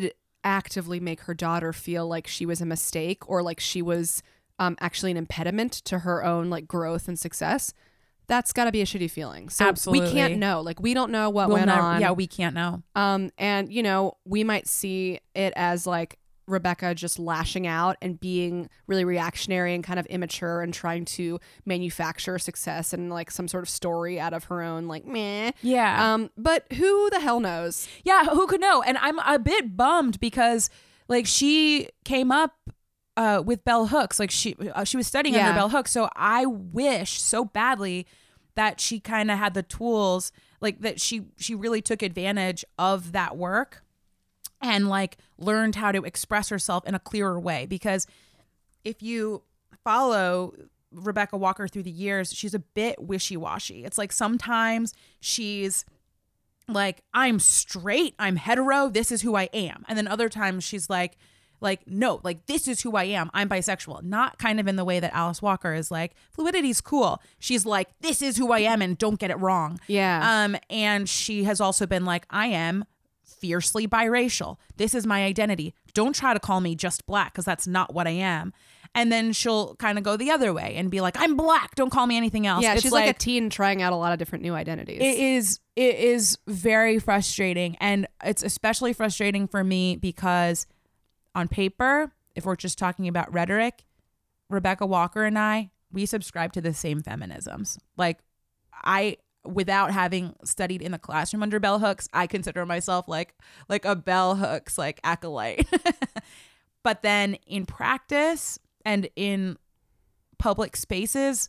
[SPEAKER 2] actively make her daughter feel like she was a mistake or like she was actually an impediment to her own like growth and success, that's got to be a shitty feeling. So
[SPEAKER 1] Absolutely.
[SPEAKER 2] we can't know. Like, we don't know what went on.
[SPEAKER 1] Yeah, we can't know.
[SPEAKER 2] And, you know, we might see it as like Rebecca just lashing out and being really reactionary and kind of immature and trying to manufacture success and like some sort of story out of her own, like, meh.
[SPEAKER 1] Yeah.
[SPEAKER 2] But who the hell knows?
[SPEAKER 1] Yeah, who could know? And I'm a bit bummed because like she came up with Bell Hooks. Like she was studying under Bell Hooks. So I wish so badly that she kind of had the tools, like that she really took advantage of that work and like learned how to express herself in a clearer way. Because if you follow Rebecca Walker through the years, she's a bit wishy-washy. It's like sometimes she's like, I'm straight, I'm hetero, this is who I am. And then other times she's like, no, like this is who I am, I'm bisexual. Not kind of in the way that Alice Walker is like, fluidity's cool. She's like, this is who I am and don't get it wrong.
[SPEAKER 2] Yeah.
[SPEAKER 1] And she has also been like, I am fiercely biracial. This is my identity. Don't try to call me just black because that's not what I am. And then she'll kind of go the other way and be like, I'm black. Don't call me anything else.
[SPEAKER 2] Yeah,
[SPEAKER 1] it's
[SPEAKER 2] she's like a teen trying out a lot of different new identities.
[SPEAKER 1] It is very frustrating. And it's especially frustrating for me because on paper, if we're just talking about rhetoric, Rebecca Walker and we subscribe to the same feminisms. Like without having studied in the classroom under Bell Hooks, I consider myself like a Bell Hooks like acolyte. But then in practice and in public spaces,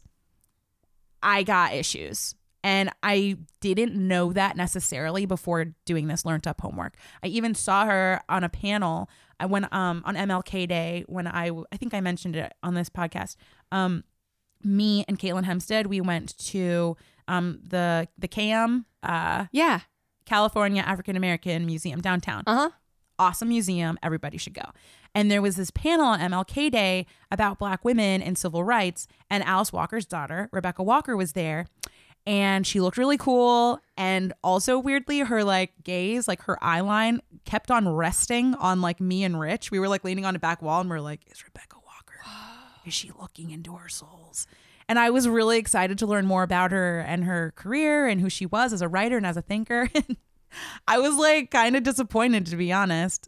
[SPEAKER 1] I got issues. And I didn't know that necessarily before doing this Learned Up homework. I even saw her on a panel when on MLK Day when I think I mentioned it on this podcast. Me and Caitlin Hempstead, we went to the CAM, California African American Museum downtown. Awesome museum. Everybody should go. And there was this panel on MLK Day about Black women and civil rights. And Alice Walker's daughter, Rebecca Walker, was there. And she looked really cool. And also weirdly, her like gaze, like her eye line kept on resting on like me and Rich. We were like leaning on a back wall and we're like, is Rebecca Walker, is she looking into our souls? And I was really excited to learn more about her and her career and who she was as a writer and as a thinker. And I was like kind of disappointed, to be honest.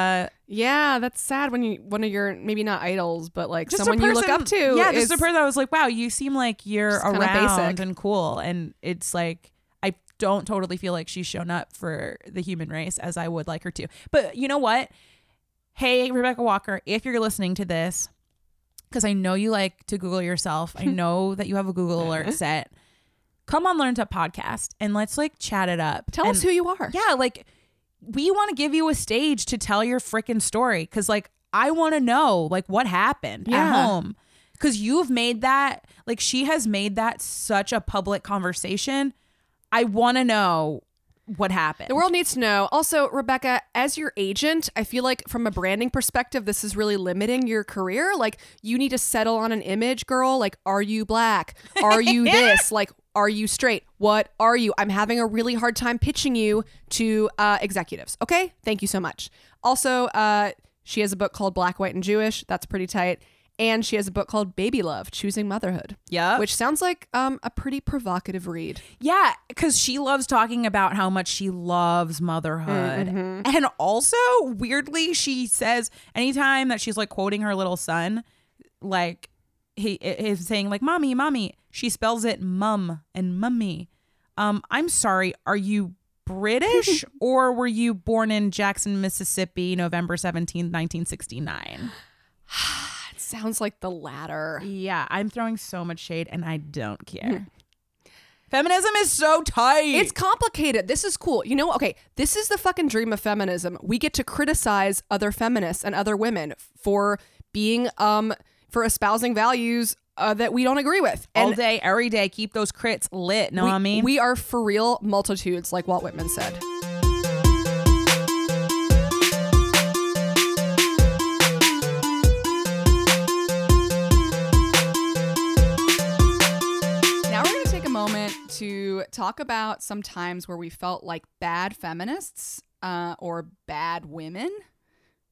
[SPEAKER 2] Yeah, that's sad when one of your, maybe not idols, but like
[SPEAKER 1] just
[SPEAKER 2] someone you look up to.
[SPEAKER 1] Yeah, just a person I was like, wow, you seem like you're around
[SPEAKER 2] basic
[SPEAKER 1] and cool. And it's like, I don't totally feel like she's shown up for the human race as I would like her to. But you know what? Hey, Rebecca Walker, if you're listening to this, because I know you like to Google yourself. I know that you have a Google alert set. Come on Learned Up podcast and let's like chat it up.
[SPEAKER 2] Tell us who you are.
[SPEAKER 1] Yeah, like we want to give you a stage to tell your freaking story because like I want to know like what happened at home because you've made that, like she has made that such a public conversation. I want to know what happened.
[SPEAKER 2] The world needs to know. Also, Rebecca, as your agent, I feel like from a branding perspective, this is really limiting your career. Like you need to settle on an image, girl. Like, are you black? Are you this? Like, are you straight? What are you? I'm having a really hard time pitching you to executives. Okay? Thank you so much. Also, she has a book called Black, White, and Jewish. That's pretty tight. And she has a book called Baby Love, Choosing Motherhood.
[SPEAKER 1] Yeah.
[SPEAKER 2] Which sounds like a pretty provocative read.
[SPEAKER 1] Yeah, because she loves talking about how much she loves motherhood.
[SPEAKER 2] Mm-hmm.
[SPEAKER 1] And also, weirdly, she says anytime that she's like quoting her little son, like he is saying like, mommy, mommy, she spells it mum and mummy. I'm sorry, are you British or were you born in Jackson, Mississippi, November 17th, 1969?
[SPEAKER 2] Sounds like the latter.
[SPEAKER 1] Yeah, I'm throwing so much shade and I don't care. Feminism is so tight.
[SPEAKER 2] It's complicated. This is cool. You know, okay, this is the fucking dream of feminism. We get to criticize other feminists and other women for being, for espousing values that we don't agree with.
[SPEAKER 1] And all day, every day, keep those crits lit. Know what I mean?
[SPEAKER 2] We are for real multitudes, like Walt Whitman said.
[SPEAKER 3] To talk about some times where we felt like bad feminists or bad women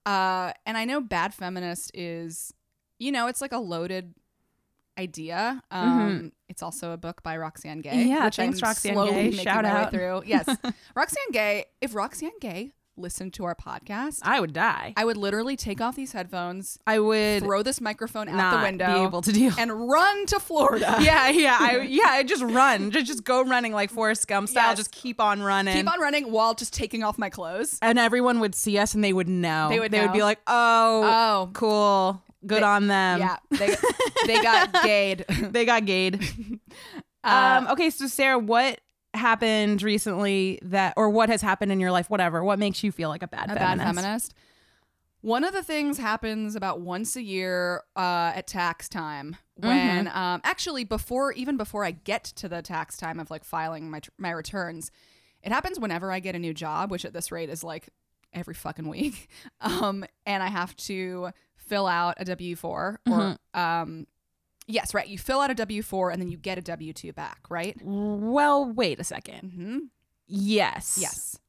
[SPEAKER 2] And I know bad feminist is, it's like a loaded idea. It's also a book by Roxane Gay.
[SPEAKER 1] Yeah,
[SPEAKER 2] which
[SPEAKER 1] thanks,
[SPEAKER 2] I'm
[SPEAKER 1] Roxane
[SPEAKER 2] slowly
[SPEAKER 1] Gay.
[SPEAKER 2] making
[SPEAKER 1] Shout
[SPEAKER 2] my way
[SPEAKER 1] out.
[SPEAKER 2] through. Yes, Roxane Gay. If Roxane Gay listened to our podcast,
[SPEAKER 1] I would die.
[SPEAKER 2] I would literally take off these headphones,
[SPEAKER 1] I would
[SPEAKER 2] throw this microphone out
[SPEAKER 1] not
[SPEAKER 2] the window,
[SPEAKER 1] be able to deal.
[SPEAKER 2] and run to Florida.
[SPEAKER 1] I just run, just go running like Forrest Gump style.
[SPEAKER 2] Yes.
[SPEAKER 1] Just keep on running.
[SPEAKER 2] Keep on running while just taking off my clothes.
[SPEAKER 1] And everyone would see us and they would know.
[SPEAKER 2] They would
[SPEAKER 1] be
[SPEAKER 2] know.
[SPEAKER 1] like, oh, cool. Good on them.
[SPEAKER 2] Yeah, they got gayed.
[SPEAKER 1] They got gayed. Okay, so Sarah, what happened recently or what has happened in your life, whatever, what makes you feel like a bad feminist?
[SPEAKER 2] One of the things happens about once a year at tax time when actually before I get to the tax time of like filing my returns. It happens whenever I get a new job, which at this rate is like every fucking week. And I have to fill out a W-4 or yes, right. You fill out a W-4 and then you get a W-2 back, right?
[SPEAKER 1] Well, wait a second. Yes.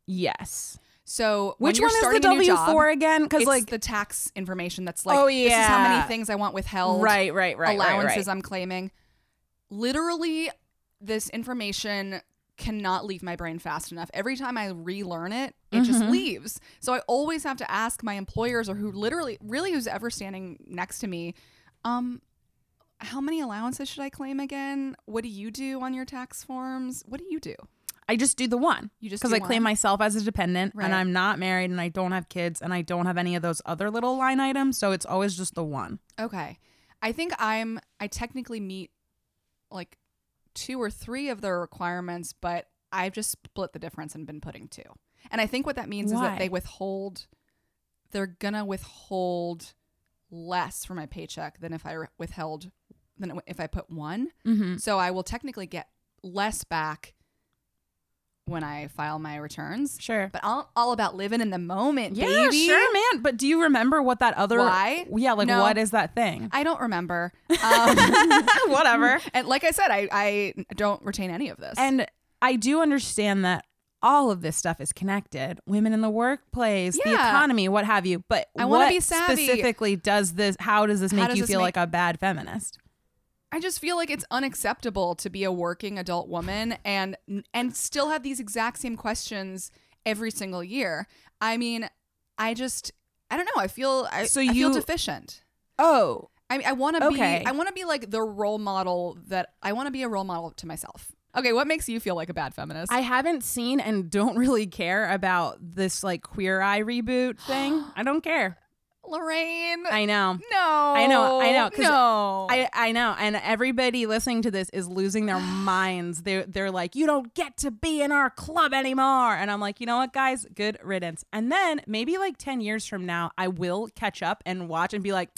[SPEAKER 2] So
[SPEAKER 1] which
[SPEAKER 2] when
[SPEAKER 1] one
[SPEAKER 2] you're
[SPEAKER 1] is the
[SPEAKER 2] starting a new
[SPEAKER 1] W-4
[SPEAKER 2] job,
[SPEAKER 1] again? Because
[SPEAKER 2] it's
[SPEAKER 1] like
[SPEAKER 2] the tax information that's like,
[SPEAKER 1] oh
[SPEAKER 2] this is how
[SPEAKER 1] yeah,
[SPEAKER 2] many things I want withheld.
[SPEAKER 1] Right.
[SPEAKER 2] Allowances I'm claiming. Literally, this information cannot leave my brain fast enough. Every time I relearn it, it just leaves. So I always have to ask my employers or who's ever standing next to me, how many allowances should I claim again? What do you do on your tax forms? What do you do?
[SPEAKER 1] I just do the one.
[SPEAKER 2] You just
[SPEAKER 1] because
[SPEAKER 2] do
[SPEAKER 1] I claim
[SPEAKER 2] one?
[SPEAKER 1] myself as a dependent
[SPEAKER 2] Right.
[SPEAKER 1] and I'm not married and I don't have kids and I don't have any of those other little line items. So it's always just the one.
[SPEAKER 2] Okay. I think I technically meet like 2 or 3 of the requirements, but I've just split the difference and been putting 2. And I think what that means is that they're gonna withhold less from my paycheck than if I put 1. So I will technically get less back when I file my returns.
[SPEAKER 1] Sure.
[SPEAKER 2] But all about living in the moment,
[SPEAKER 1] Yeah,
[SPEAKER 2] baby.
[SPEAKER 1] sure, man. But do you remember what that other...
[SPEAKER 2] Why?
[SPEAKER 1] Yeah, like
[SPEAKER 2] No.
[SPEAKER 1] what is that thing?
[SPEAKER 2] I don't remember.
[SPEAKER 1] Whatever.
[SPEAKER 2] And like I said, I don't retain any of this.
[SPEAKER 1] And I do understand that all of this stuff is connected. Women in the workplace, the
[SPEAKER 2] Yeah.
[SPEAKER 1] economy, what have you. But
[SPEAKER 2] I wanna
[SPEAKER 1] what
[SPEAKER 2] be savvy.
[SPEAKER 1] specifically how does this make
[SPEAKER 2] does
[SPEAKER 1] you
[SPEAKER 2] this
[SPEAKER 1] feel
[SPEAKER 2] make-
[SPEAKER 1] like a bad feminist?
[SPEAKER 2] I just feel like it's unacceptable to be a working adult woman and still have these exact same questions every single year. I mean, I don't know. I feel deficient.
[SPEAKER 1] Oh,
[SPEAKER 2] I want to
[SPEAKER 1] Okay.
[SPEAKER 2] be. I want to be like the role model I want to be a role model to myself. Okay, what makes you feel like a bad feminist?
[SPEAKER 1] I haven't seen and don't really care about this like Queer Eye reboot thing. I don't care.
[SPEAKER 2] Lorraine.
[SPEAKER 1] I know.
[SPEAKER 2] No.
[SPEAKER 1] I know. 'Cause
[SPEAKER 2] No.
[SPEAKER 1] I know. And everybody listening to this is losing their minds. They're like, you don't get to be in our club anymore. And I'm like, you know what, guys? Good riddance. And then maybe like 10 years from now, I will catch up and watch and be like,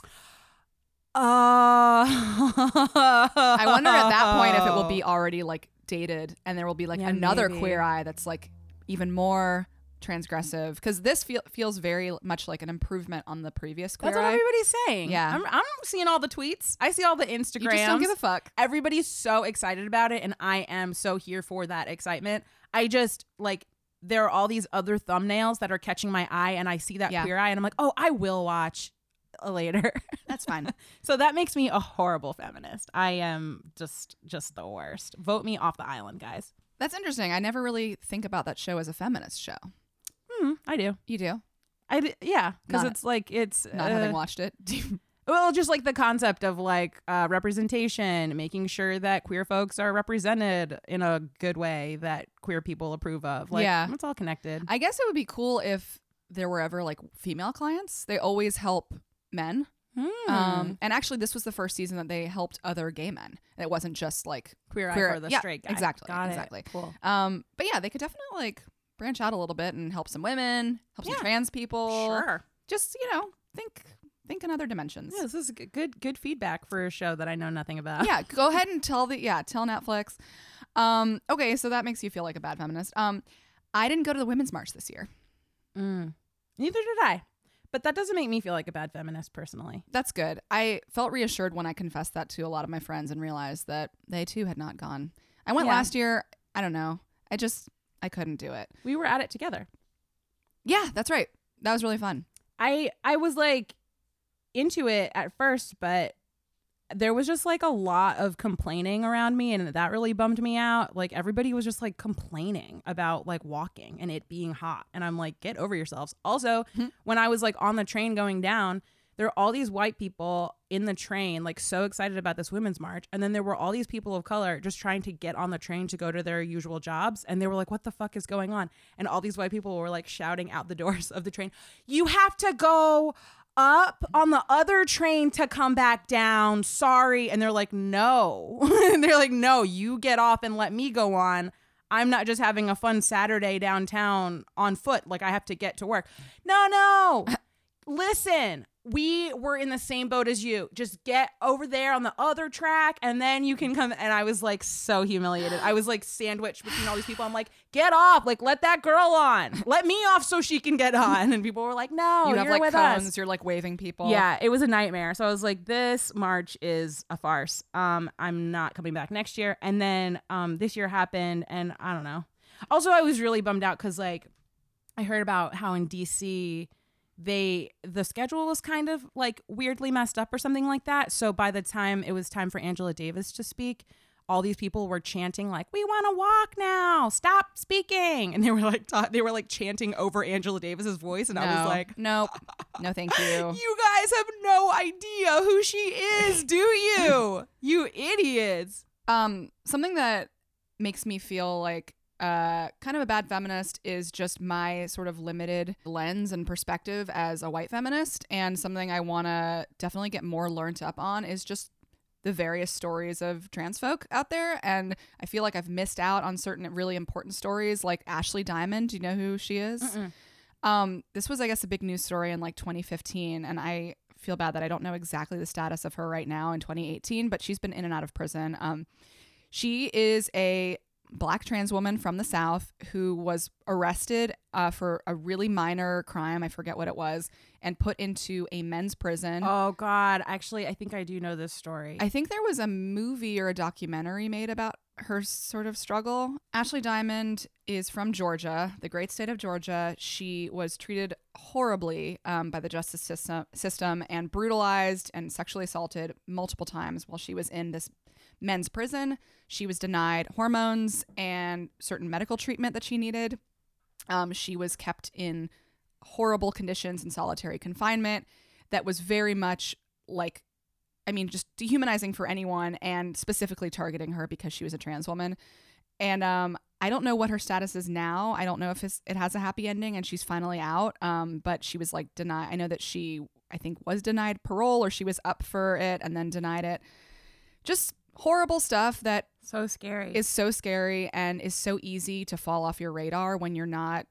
[SPEAKER 2] I wonder at that point if it will be already like dated and there will be like
[SPEAKER 1] Yeah,
[SPEAKER 2] another
[SPEAKER 1] maybe.
[SPEAKER 2] Queer Eye that's like even more transgressive, because this feels very much like an improvement on the previous Queer
[SPEAKER 1] That's what
[SPEAKER 2] Eye.
[SPEAKER 1] everybody's saying.
[SPEAKER 2] Yeah.
[SPEAKER 1] I'm seeing all the tweets. I see all the Instagrams.
[SPEAKER 2] You just don't give a fuck.
[SPEAKER 1] Everybody's so excited about it, and I am so here for that excitement. I just like there are all these other thumbnails that are catching my eye, and I see that
[SPEAKER 2] Yeah.
[SPEAKER 1] Queer Eye, and I'm like, oh, I will watch later.
[SPEAKER 2] That's fine.
[SPEAKER 1] So that makes me a horrible feminist. I am just the worst. Vote me off the island, guys.
[SPEAKER 2] That's interesting. I never really think about that show as a feminist show.
[SPEAKER 1] I do.
[SPEAKER 2] You do?
[SPEAKER 1] Yeah, because
[SPEAKER 2] Not-
[SPEAKER 1] it's like it's
[SPEAKER 2] Not having watched it.
[SPEAKER 1] well, just like the concept of like representation, making sure that queer folks are represented in a good way that queer people approve of. Like,
[SPEAKER 2] Yeah.
[SPEAKER 1] it's all connected.
[SPEAKER 2] I guess it would be cool if there were ever like female clients. They always help men. And actually, this was the first season that they helped other gay men. It wasn't just like
[SPEAKER 1] Queer Eye for the
[SPEAKER 2] yeah,
[SPEAKER 1] straight guy.
[SPEAKER 2] Exactly.
[SPEAKER 1] Got it.
[SPEAKER 2] Exactly.
[SPEAKER 1] Cool.
[SPEAKER 2] But yeah, they could definitely like branch out a little bit and help some women, help some trans people.
[SPEAKER 1] Sure.
[SPEAKER 2] Just think in other dimensions.
[SPEAKER 1] Yeah, this is good feedback for a show that I know nothing about.
[SPEAKER 2] Yeah, go ahead and tell Netflix. Okay, so that makes you feel like a bad feminist. I didn't go to the Women's March this year.
[SPEAKER 1] Neither did I. But that doesn't make me feel like a bad feminist personally.
[SPEAKER 2] That's good. I felt reassured when I confessed that to a lot of my friends and realized that they too had not gone. I went
[SPEAKER 1] Yeah.
[SPEAKER 2] last year. I don't know. I couldn't do it.
[SPEAKER 1] We were at it together.
[SPEAKER 2] Yeah, that's right. That was really fun.
[SPEAKER 1] I was like into it at first, but there was just like a lot of complaining around me, and that really bummed me out. Like everybody was just like complaining about like walking and it being hot, and I'm like, get over yourselves. Also, when I was like on the train going down, there were all these white people in the train like so excited about this women's march, and then there were all these people of color just trying to get on the train to go to their usual jobs, and they were like, what the fuck is going on? And all these white people were like shouting out the doors of the train, you have to go up on the other train to come back down, sorry. And they're like, no. They're like, no, you get off and let me go on. I'm not just having a fun Saturday downtown on foot, like I have to get to work. No. Listen, we were in the same boat as you. Just get over there on the other track and then you can come. And I was like so humiliated. I was like sandwiched between all these people. I'm like, get off, like let that girl on, let me off so she can get on. And people were like, no,
[SPEAKER 2] You
[SPEAKER 1] you're
[SPEAKER 2] have like
[SPEAKER 1] with
[SPEAKER 2] cones,
[SPEAKER 1] us.
[SPEAKER 2] you're like waving people.
[SPEAKER 1] Yeah, it was a nightmare. So I was like, this march is a farce. I'm not coming back next year. And then this year happened, and I don't know. Also, I was really bummed out because like I heard about how in DC the schedule was kind of like weirdly messed up or something like that. So by the time it was time for Angela Davis to speak, all these people were chanting like, we want to walk now, stop speaking. And they were like chanting over Angela Davis's voice. And I was like,
[SPEAKER 2] no, thank you.
[SPEAKER 1] You guys have no idea who she is, do you? You idiots.
[SPEAKER 2] Something that makes me feel like kind of a bad feminist is just my sort of limited lens and perspective as a white feminist. And something I want to definitely get more learned up on is just the various stories of trans folk out there. And I feel like I've missed out on certain really important stories like Ashley Diamond. Do you know who she is? This was, I guess, a big news story in like 2015. And I feel bad that I don't know exactly the status of her right now in 2018, but she's been in and out of prison. She is a Black trans woman from the South who was arrested for a really minor crime, I forget what it was, and put into a men's prison.
[SPEAKER 1] Oh, God. Actually, I think I do know this story.
[SPEAKER 2] I think there was a movie or a documentary made about her sort of struggle. Ashley Diamond is from Georgia, the great state of Georgia. She was treated horribly by the justice system and brutalized and sexually assaulted multiple times while she was in this men's prison. She was denied hormones and certain medical treatment that she needed. She was kept in horrible conditions in solitary confinement that was very much like, I mean, just dehumanizing for anyone, and specifically targeting her because she was a trans woman. And I don't know what her status is now. I don't know if it has a happy ending and she's finally out. But she was like denied. I know that she, I think, was denied parole, or she was up for it and then denied it. Just horrible stuff that
[SPEAKER 1] so scary.
[SPEAKER 2] Is so scary and is so easy to fall off your radar when you're not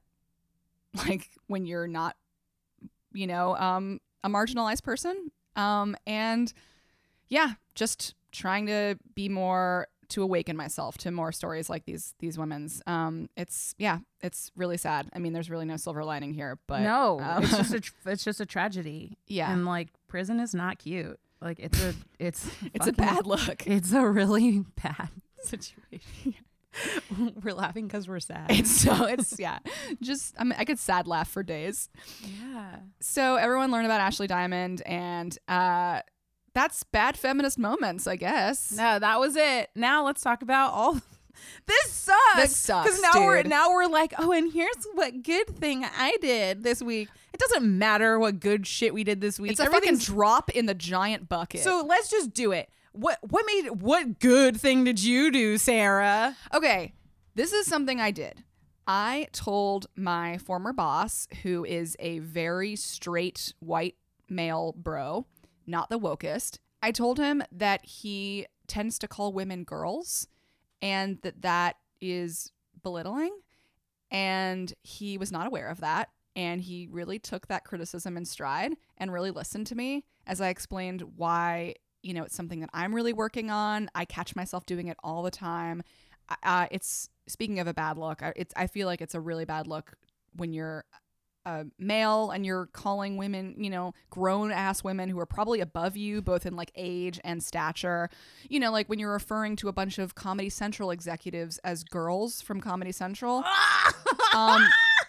[SPEAKER 2] you know, a marginalized person. And yeah, just trying to be more, to awaken myself to more stories like these women's. It's really sad. I mean, there's really no silver lining here, but
[SPEAKER 1] no, it's just a tragedy.
[SPEAKER 2] Yeah.
[SPEAKER 1] And like prison is not cute. Like it's
[SPEAKER 2] a bad look.
[SPEAKER 1] It's a really bad situation. We're laughing because we're sad.
[SPEAKER 2] Just I could sad laugh for days.
[SPEAKER 1] Yeah.
[SPEAKER 2] So everyone learned about Ashley Diamond, and that's bad feminist moments, I guess.
[SPEAKER 1] No, that was it. Now let's talk about all. This sucks.
[SPEAKER 2] Because
[SPEAKER 1] now we're like, oh, and here's what good thing I did this week. It doesn't matter what good shit we did this week.
[SPEAKER 2] It's a fucking drop in the giant bucket.
[SPEAKER 1] So let's just do it. What good thing did you do, Sarah?
[SPEAKER 2] Okay, this is something I did. I told my former boss, who is a very straight white male bro, not the wokest. I told him that he tends to call women girls and that is belittling. And he was not aware of that. And he really took that criticism in stride and really listened to me as I explained why, you know, it's something that I'm really working on. I catch myself doing it all the time. It's, speaking of a bad look, I feel like it's a really bad look when you're a male and you're calling women, you know, grown ass women who are probably above you, both in like age and stature, you know, like when you're referring to a bunch of Comedy Central executives as girls from Comedy Central.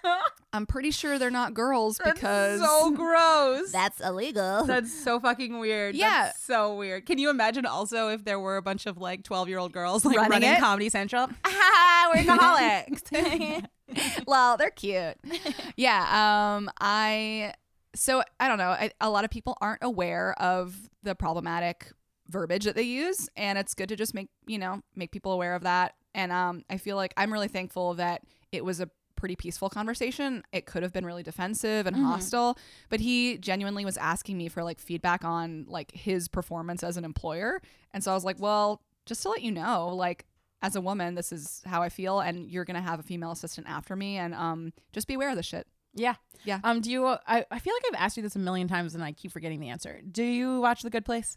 [SPEAKER 2] I'm pretty sure they're not girls because
[SPEAKER 1] That's so gross.
[SPEAKER 3] That's illegal.
[SPEAKER 1] That's so fucking weird.
[SPEAKER 2] Yeah.
[SPEAKER 1] That's so weird. Can you imagine also if there were a bunch of like 12-year-old girls like
[SPEAKER 2] Running
[SPEAKER 1] running
[SPEAKER 2] it?
[SPEAKER 1] Comedy Central? We're alcoholics.
[SPEAKER 2] well, they're cute. Yeah. So I don't know. A lot of people aren't aware of the problematic verbiage that they use, and it's good to just make people aware of that. And I feel like I'm really thankful that it was a pretty peaceful conversation. It could have been really defensive and hostile, but he genuinely was asking me for like feedback on like his performance as an employer. And so I was like, well, just to let you know, like as a woman, this is how I feel, and you're gonna have a female assistant after me, and just be aware of this shit.
[SPEAKER 1] Yeah.
[SPEAKER 2] Yeah.
[SPEAKER 1] Do you I feel like I've asked you this a million times and I keep forgetting the answer. Do you watch The Good Place?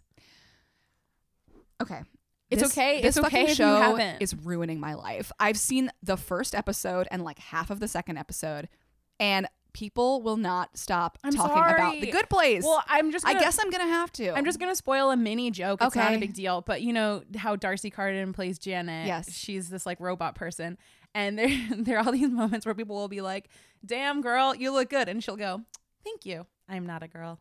[SPEAKER 2] Okay.
[SPEAKER 1] It's okay.
[SPEAKER 2] This
[SPEAKER 1] It's okay
[SPEAKER 2] fucking
[SPEAKER 1] if you
[SPEAKER 2] show
[SPEAKER 1] haven't.
[SPEAKER 2] is ruining my life. I've seen the first episode and like half of the second episode, and people will not stop
[SPEAKER 1] I'm
[SPEAKER 2] talking about
[SPEAKER 1] sorry.
[SPEAKER 2] The Good Place.
[SPEAKER 1] Well,
[SPEAKER 2] I guess I'm gonna have to.
[SPEAKER 1] I'm just gonna spoil a mini joke. It's not
[SPEAKER 2] Okay.
[SPEAKER 1] a big deal, but you know how Darcy Carden plays Janet.
[SPEAKER 2] Yes.
[SPEAKER 1] She's this like robot person, and there are all these moments where people will be like, "Damn girl, you look good," and she'll go, "Thank you. I'm not a girl."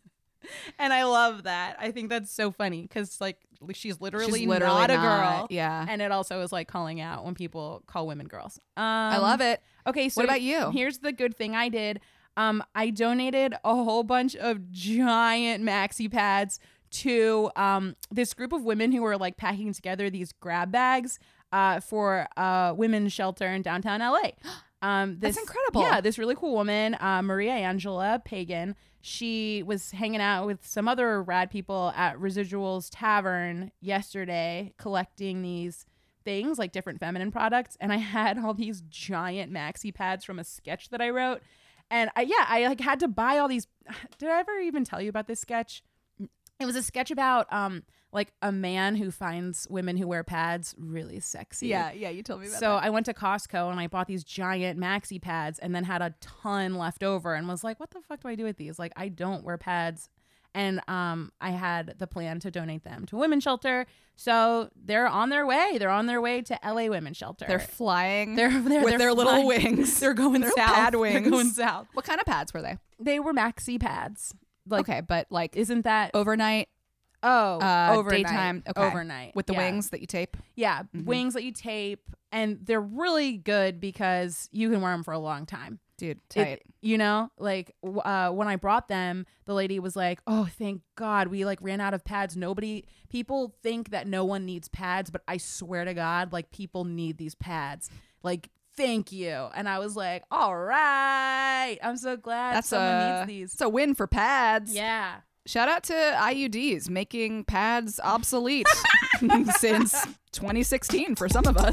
[SPEAKER 1] And I love that. I think that's so funny because like she's literally not a girl.
[SPEAKER 2] Yeah.
[SPEAKER 1] And it also is like calling out when people call women girls.
[SPEAKER 2] I love it.
[SPEAKER 1] Okay, so
[SPEAKER 2] What about you?
[SPEAKER 1] Here's the good thing I did. I donated a whole bunch of giant maxi pads to this group of women who were like packing together these grab bags for a women's shelter in downtown LA.
[SPEAKER 2] That's incredible.
[SPEAKER 1] Yeah, this really cool woman, Maria Angela Pagan. She was hanging out with some other rad people at Residuals Tavern yesterday collecting these things like different feminine products, and I had all these giant maxi pads from a sketch that I wrote. And I like had to buy all these. Did I ever even tell you about this sketch? It was a sketch about like a man who finds women who wear pads really sexy.
[SPEAKER 2] Yeah, you told me about
[SPEAKER 1] So
[SPEAKER 2] that.
[SPEAKER 1] I went to Costco and I bought these giant maxi pads and then had a ton left over and was like, what the fuck do I do with these? Like, I don't wear pads. And I had the plan to donate them to a women's shelter. So they're on their way. They're on their way to LA Women's Shelter.
[SPEAKER 2] They're flying
[SPEAKER 1] They're
[SPEAKER 2] with their little wings.
[SPEAKER 1] They're going
[SPEAKER 2] Their
[SPEAKER 1] south.
[SPEAKER 2] pad wings.
[SPEAKER 1] They're going south.
[SPEAKER 2] What kind of pads were they?
[SPEAKER 1] They were maxi pads. Like,
[SPEAKER 2] Okay, but like
[SPEAKER 1] isn't that
[SPEAKER 2] overnight,
[SPEAKER 1] overnight.
[SPEAKER 2] daytime, okay.
[SPEAKER 1] Overnight.
[SPEAKER 2] with the
[SPEAKER 1] Yeah.
[SPEAKER 2] wings that you tape.
[SPEAKER 1] Yeah, wings that you tape, and they're really good because you can wear them for a long time.
[SPEAKER 2] Dude, tight.
[SPEAKER 1] You know, like when I brought them, the lady was like, "Oh, thank God, we like ran out of pads. People think that no one needs pads, but I swear to God, like people need these pads. Like, thank you." And I was like, "All right, I'm so glad someone needs these."
[SPEAKER 2] It's a win for pads.
[SPEAKER 1] Yeah.
[SPEAKER 2] Shout out to IUDs making pads obsolete since 2016 for some of us.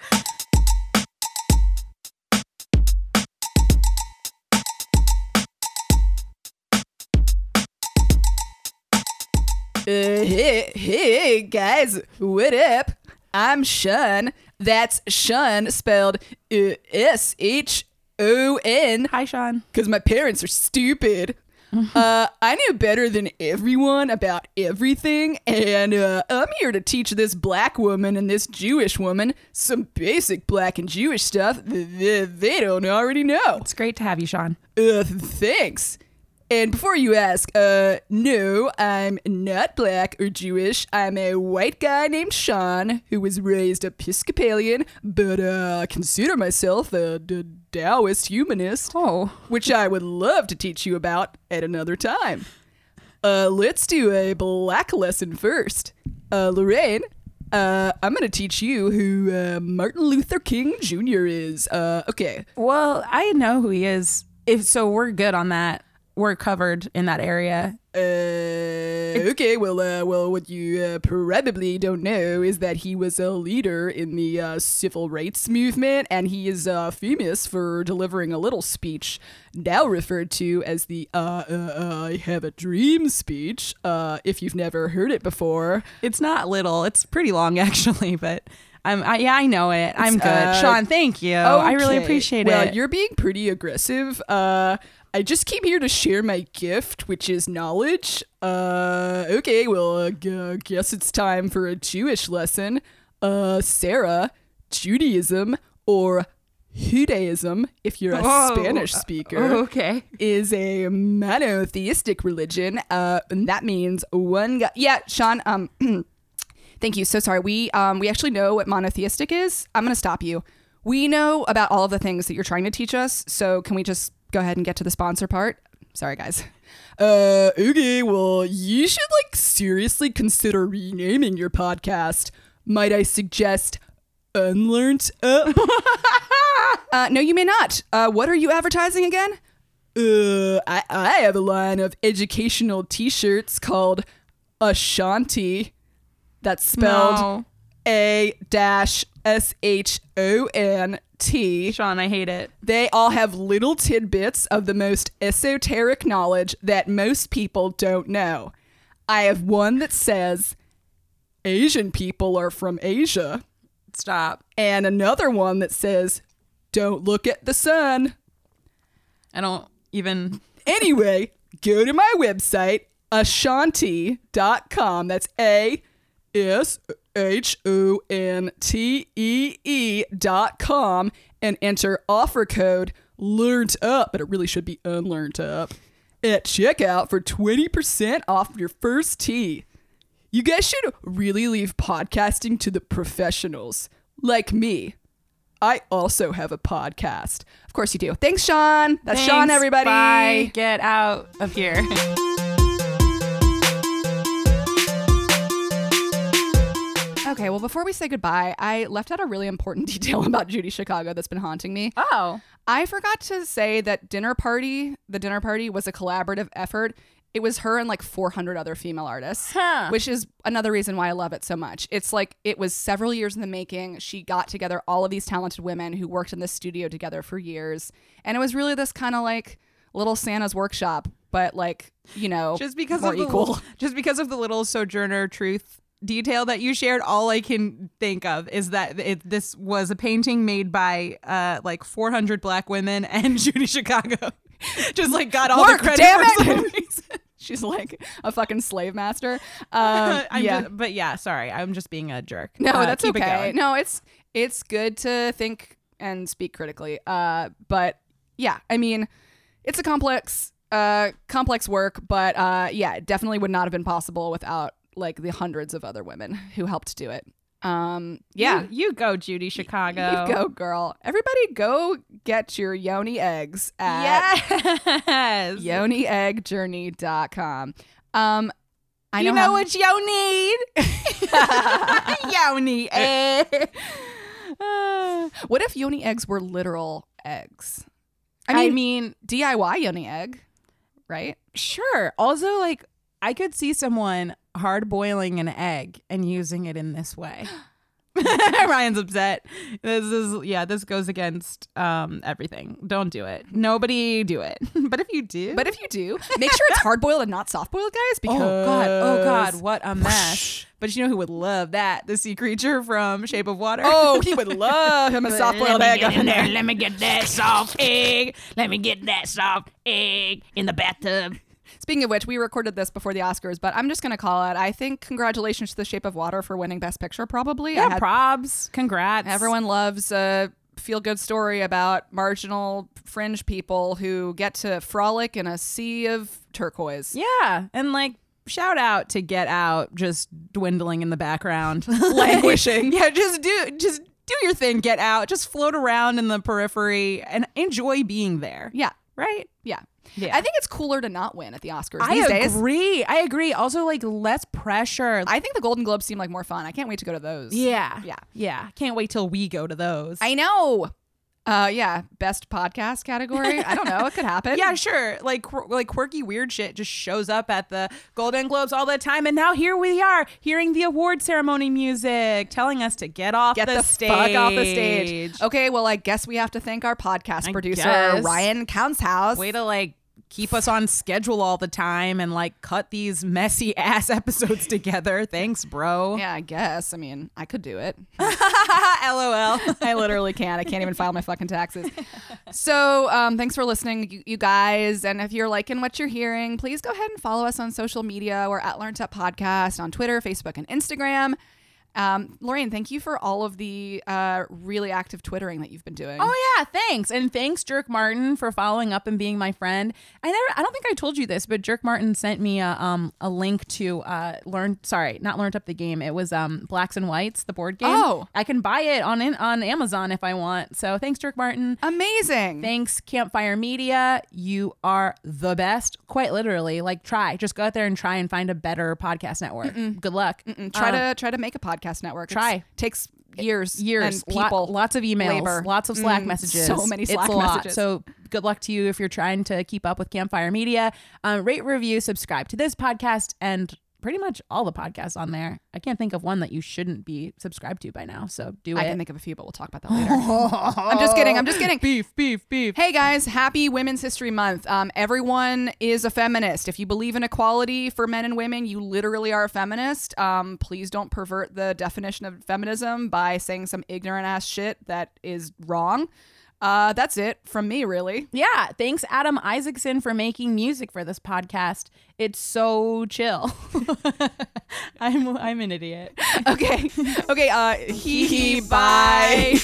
[SPEAKER 2] Hey guys, what up? I'm Sean. That's Sean spelled S-H-O-N.
[SPEAKER 1] Hi, Sean.
[SPEAKER 2] Because my parents are stupid. I knew better than everyone about everything, and I'm here to teach this black woman and this Jewish woman some basic black and Jewish stuff that they don't already know.
[SPEAKER 1] It's great to have you, Sean.
[SPEAKER 2] Thanks. And before you ask, no, I'm not black or Jewish. I'm a white guy named Sean who was raised Episcopalian, but consider myself a Taoist humanist.
[SPEAKER 1] Oh.
[SPEAKER 2] Which I would love to teach you about at another time. Let's do a black lesson first. Lorraine, I'm going to teach you who Martin Luther King Jr. is. Okay.
[SPEAKER 1] Well, I know who he is. So we're good on that. We're covered in that area.
[SPEAKER 2] Okay, well, what you probably don't know is that he was a leader in the civil rights movement, and he is famous for delivering a little speech, now referred to as the I have a dream speech, if you've never heard it before.
[SPEAKER 1] It's not little. It's pretty long, actually, but I know it. I'm good. Sean, thank you. I really
[SPEAKER 2] Okay.
[SPEAKER 1] appreciate
[SPEAKER 2] Well,
[SPEAKER 1] it.
[SPEAKER 2] you're being pretty aggressive. I just came here to share my gift, which is knowledge. Okay, well, guess it's time for a Jewish lesson. Sarah, Judaism or Judaism, if you're a Spanish speaker,
[SPEAKER 1] okay,
[SPEAKER 2] is a monotheistic religion. And that means one God. Yeah, Sean, thank you. So sorry. We actually know what monotheistic is. I'm going to stop you. We know about all of the things that you're trying to teach us. So can we just go ahead and get to the sponsor part? Sorry, guys. Okay, well, you should seriously consider renaming your podcast. Might I suggest Unlearned Up? No, you may not. What are you advertising again? I have a line of educational t-shirts called Ashanti. That's spelled A-SHONT.
[SPEAKER 1] Sean, I hate it.
[SPEAKER 2] They all have little tidbits of the most esoteric knowledge that most people don't know. I have one that says Asian people are from Asia.
[SPEAKER 1] Stop.
[SPEAKER 2] And another one that says don't look at the sun.
[SPEAKER 1] I don't even...
[SPEAKER 2] Anyway, go to my website, Ashanti.com. That's ASHONTEE.com and enter offer code Learned Up, but it really should be Unlearned Up, at checkout for 20% off your first tee. You guys should really leave podcasting to the professionals, like me. I also have a podcast. Of course you do. Thanks, Sean. That's
[SPEAKER 1] Thanks,
[SPEAKER 2] Sean, everybody.
[SPEAKER 1] Bye. Get out of here.
[SPEAKER 2] Okay, well, before we say goodbye, I left out a really important detail about Judy Chicago that's been haunting me.
[SPEAKER 1] Oh.
[SPEAKER 2] I forgot to say that the dinner party was a collaborative effort. It was her and 400 other female artists, which is another reason why I love it so much. It's it was several years in the making. She got together all of these talented women who worked in the studio together for years. And it was really this kind of little Santa's workshop, but
[SPEAKER 1] just because
[SPEAKER 2] more
[SPEAKER 1] of
[SPEAKER 2] equal.
[SPEAKER 1] Just because of the little Sojourner Truth detail that you shared, all I can think of is that this was a painting made by 400 black women, and Judy Chicago just got all the credit
[SPEAKER 2] damn
[SPEAKER 1] for
[SPEAKER 2] it!
[SPEAKER 1] some reason.
[SPEAKER 2] She's a fucking slave master.
[SPEAKER 1] Sorry, I'm just being a jerk.
[SPEAKER 2] No, that's
[SPEAKER 1] keep
[SPEAKER 2] okay.
[SPEAKER 1] It going.
[SPEAKER 2] No, it's good to think and speak critically. But yeah, I mean, it's a complex work, but it definitely would not have been possible without the hundreds of other women who helped do it.
[SPEAKER 1] You go, Judy Chicago.
[SPEAKER 2] You go, girl. Everybody go get your yoni eggs at yoniEggJourney.com. I know
[SPEAKER 1] what you need. Yoni egg.
[SPEAKER 2] What if yoni eggs were literal eggs?
[SPEAKER 1] I mean
[SPEAKER 2] DIY yoni egg, right?
[SPEAKER 1] Sure. Also, I could see someone hard boiling an egg and using it in this way. Ryan's upset. This goes against everything. Don't do it. Nobody do it. But if you do,
[SPEAKER 2] make sure it's hard boiled and not soft boiled, guys. Because
[SPEAKER 1] oh god, what a mess. But you know who would love that? The sea creature from Shape of Water.
[SPEAKER 2] Oh, he would love him a soft boiled egg in there.
[SPEAKER 1] Let me get that soft egg. Let me get that soft egg in the bathtub.
[SPEAKER 2] Speaking of which, we recorded this before the Oscars, but I'm just going to call it. I think congratulations to The Shape of Water for winning Best Picture, probably.
[SPEAKER 1] Yeah, probs. Congrats.
[SPEAKER 2] Everyone loves a feel-good story about marginal fringe people who get to frolic in a sea of turquoise.
[SPEAKER 1] Yeah, and shout out to Get Out just dwindling in the background.
[SPEAKER 2] Languishing.
[SPEAKER 1] Yeah, just do your thing, Get Out. Just float around in the periphery and enjoy being there.
[SPEAKER 2] Yeah.
[SPEAKER 1] Right?
[SPEAKER 2] Yeah.
[SPEAKER 1] Yeah.
[SPEAKER 2] I think it's cooler to not win at the Oscars these days.
[SPEAKER 1] I agree. Also, less pressure.
[SPEAKER 2] I think the Golden Globes seem more fun. I can't wait to go to those.
[SPEAKER 1] Yeah. Can't wait till we go to those.
[SPEAKER 2] I know. Best podcast category. I don't know. It could happen.
[SPEAKER 1] Yeah, sure. Quirky weird shit just shows up at the Golden Globes all the time, and now here we are hearing the award ceremony music telling us to get the stage.
[SPEAKER 2] Fuck off the stage. Okay, well, I guess we have to thank our podcast producer Ryan Countshouse.
[SPEAKER 1] Way to keep us on schedule all the time and cut these messy ass episodes together. Thanks, bro.
[SPEAKER 2] Yeah, I guess. I mean, I could do it.
[SPEAKER 1] LOL.
[SPEAKER 2] I literally can't. I can't even file my fucking taxes. So thanks for listening, you guys. And if you're liking what you're hearing, please go ahead and follow us on social media. We're at Learned Up Podcast on Twitter, Facebook, and Instagram. Lorraine, thank you for all of the really active Twittering that you've been doing.
[SPEAKER 1] Oh yeah, thanks. And thanks Jerk Martin for following up and being my friend. I don't think I told you this, but Jerk Martin sent me a link to not Learned Up the Game. It was Blacks and Whites, the board game.
[SPEAKER 2] Oh.
[SPEAKER 1] I can buy it on Amazon if I want. So thanks Jerk Martin.
[SPEAKER 2] Amazing.
[SPEAKER 1] Thanks Campfire Media. You are the best. Quite literally. Like just go out there and try and find a better podcast network. Good luck.
[SPEAKER 2] Try to make a podcast network. Takes years and people,
[SPEAKER 1] lots of emails,
[SPEAKER 2] labor.
[SPEAKER 1] Lots of Slack messages.
[SPEAKER 2] So many Slack
[SPEAKER 1] it's a
[SPEAKER 2] messages.
[SPEAKER 1] Lot. So good luck to you if you're trying to keep up with Campfire Media. Rate, review, subscribe to this podcast and pretty much all the podcasts on there. I can't think of one that you shouldn't be subscribed to by now. So do it.
[SPEAKER 2] I can think of a few, but we'll talk about that later. I'm just kidding.
[SPEAKER 1] Beef.
[SPEAKER 2] Hey guys, happy Women's History Month. Everyone is a feminist. If you believe in equality for men and women, you literally are a feminist. Please don't pervert the definition of feminism by saying some ignorant ass shit that is wrong. That's it from me, really.
[SPEAKER 1] Yeah. Thanks, Adam Isaacson, for making music for this podcast. It's so chill. I'm an idiot.
[SPEAKER 2] Okay. Bye.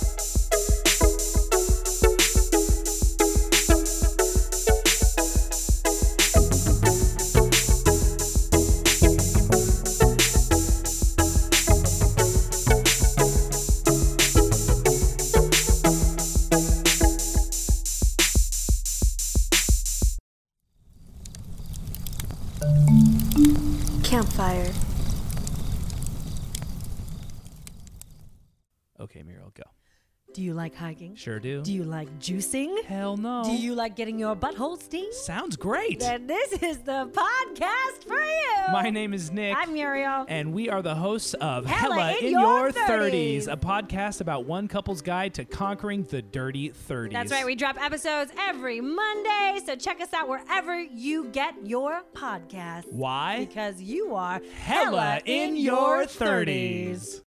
[SPEAKER 3] Campfire.
[SPEAKER 4] Okay, Muriel, go.
[SPEAKER 3] Do you like hiking?
[SPEAKER 4] Sure do.
[SPEAKER 3] Do you like juicing?
[SPEAKER 4] Hell no.
[SPEAKER 3] Do you like getting your butthole steamed?
[SPEAKER 4] Sounds great.
[SPEAKER 3] Then this is the podcast for you.
[SPEAKER 4] My name is Nick.
[SPEAKER 3] I'm Muriel.
[SPEAKER 4] And we are the hosts of
[SPEAKER 3] Hella
[SPEAKER 4] in Your 30s, a podcast about one couple's guide to conquering the dirty 30s.
[SPEAKER 3] That's right. We drop episodes every Monday, so check us out wherever you get your podcasts.
[SPEAKER 4] Why?
[SPEAKER 3] Because you are
[SPEAKER 4] Hella in your 30s.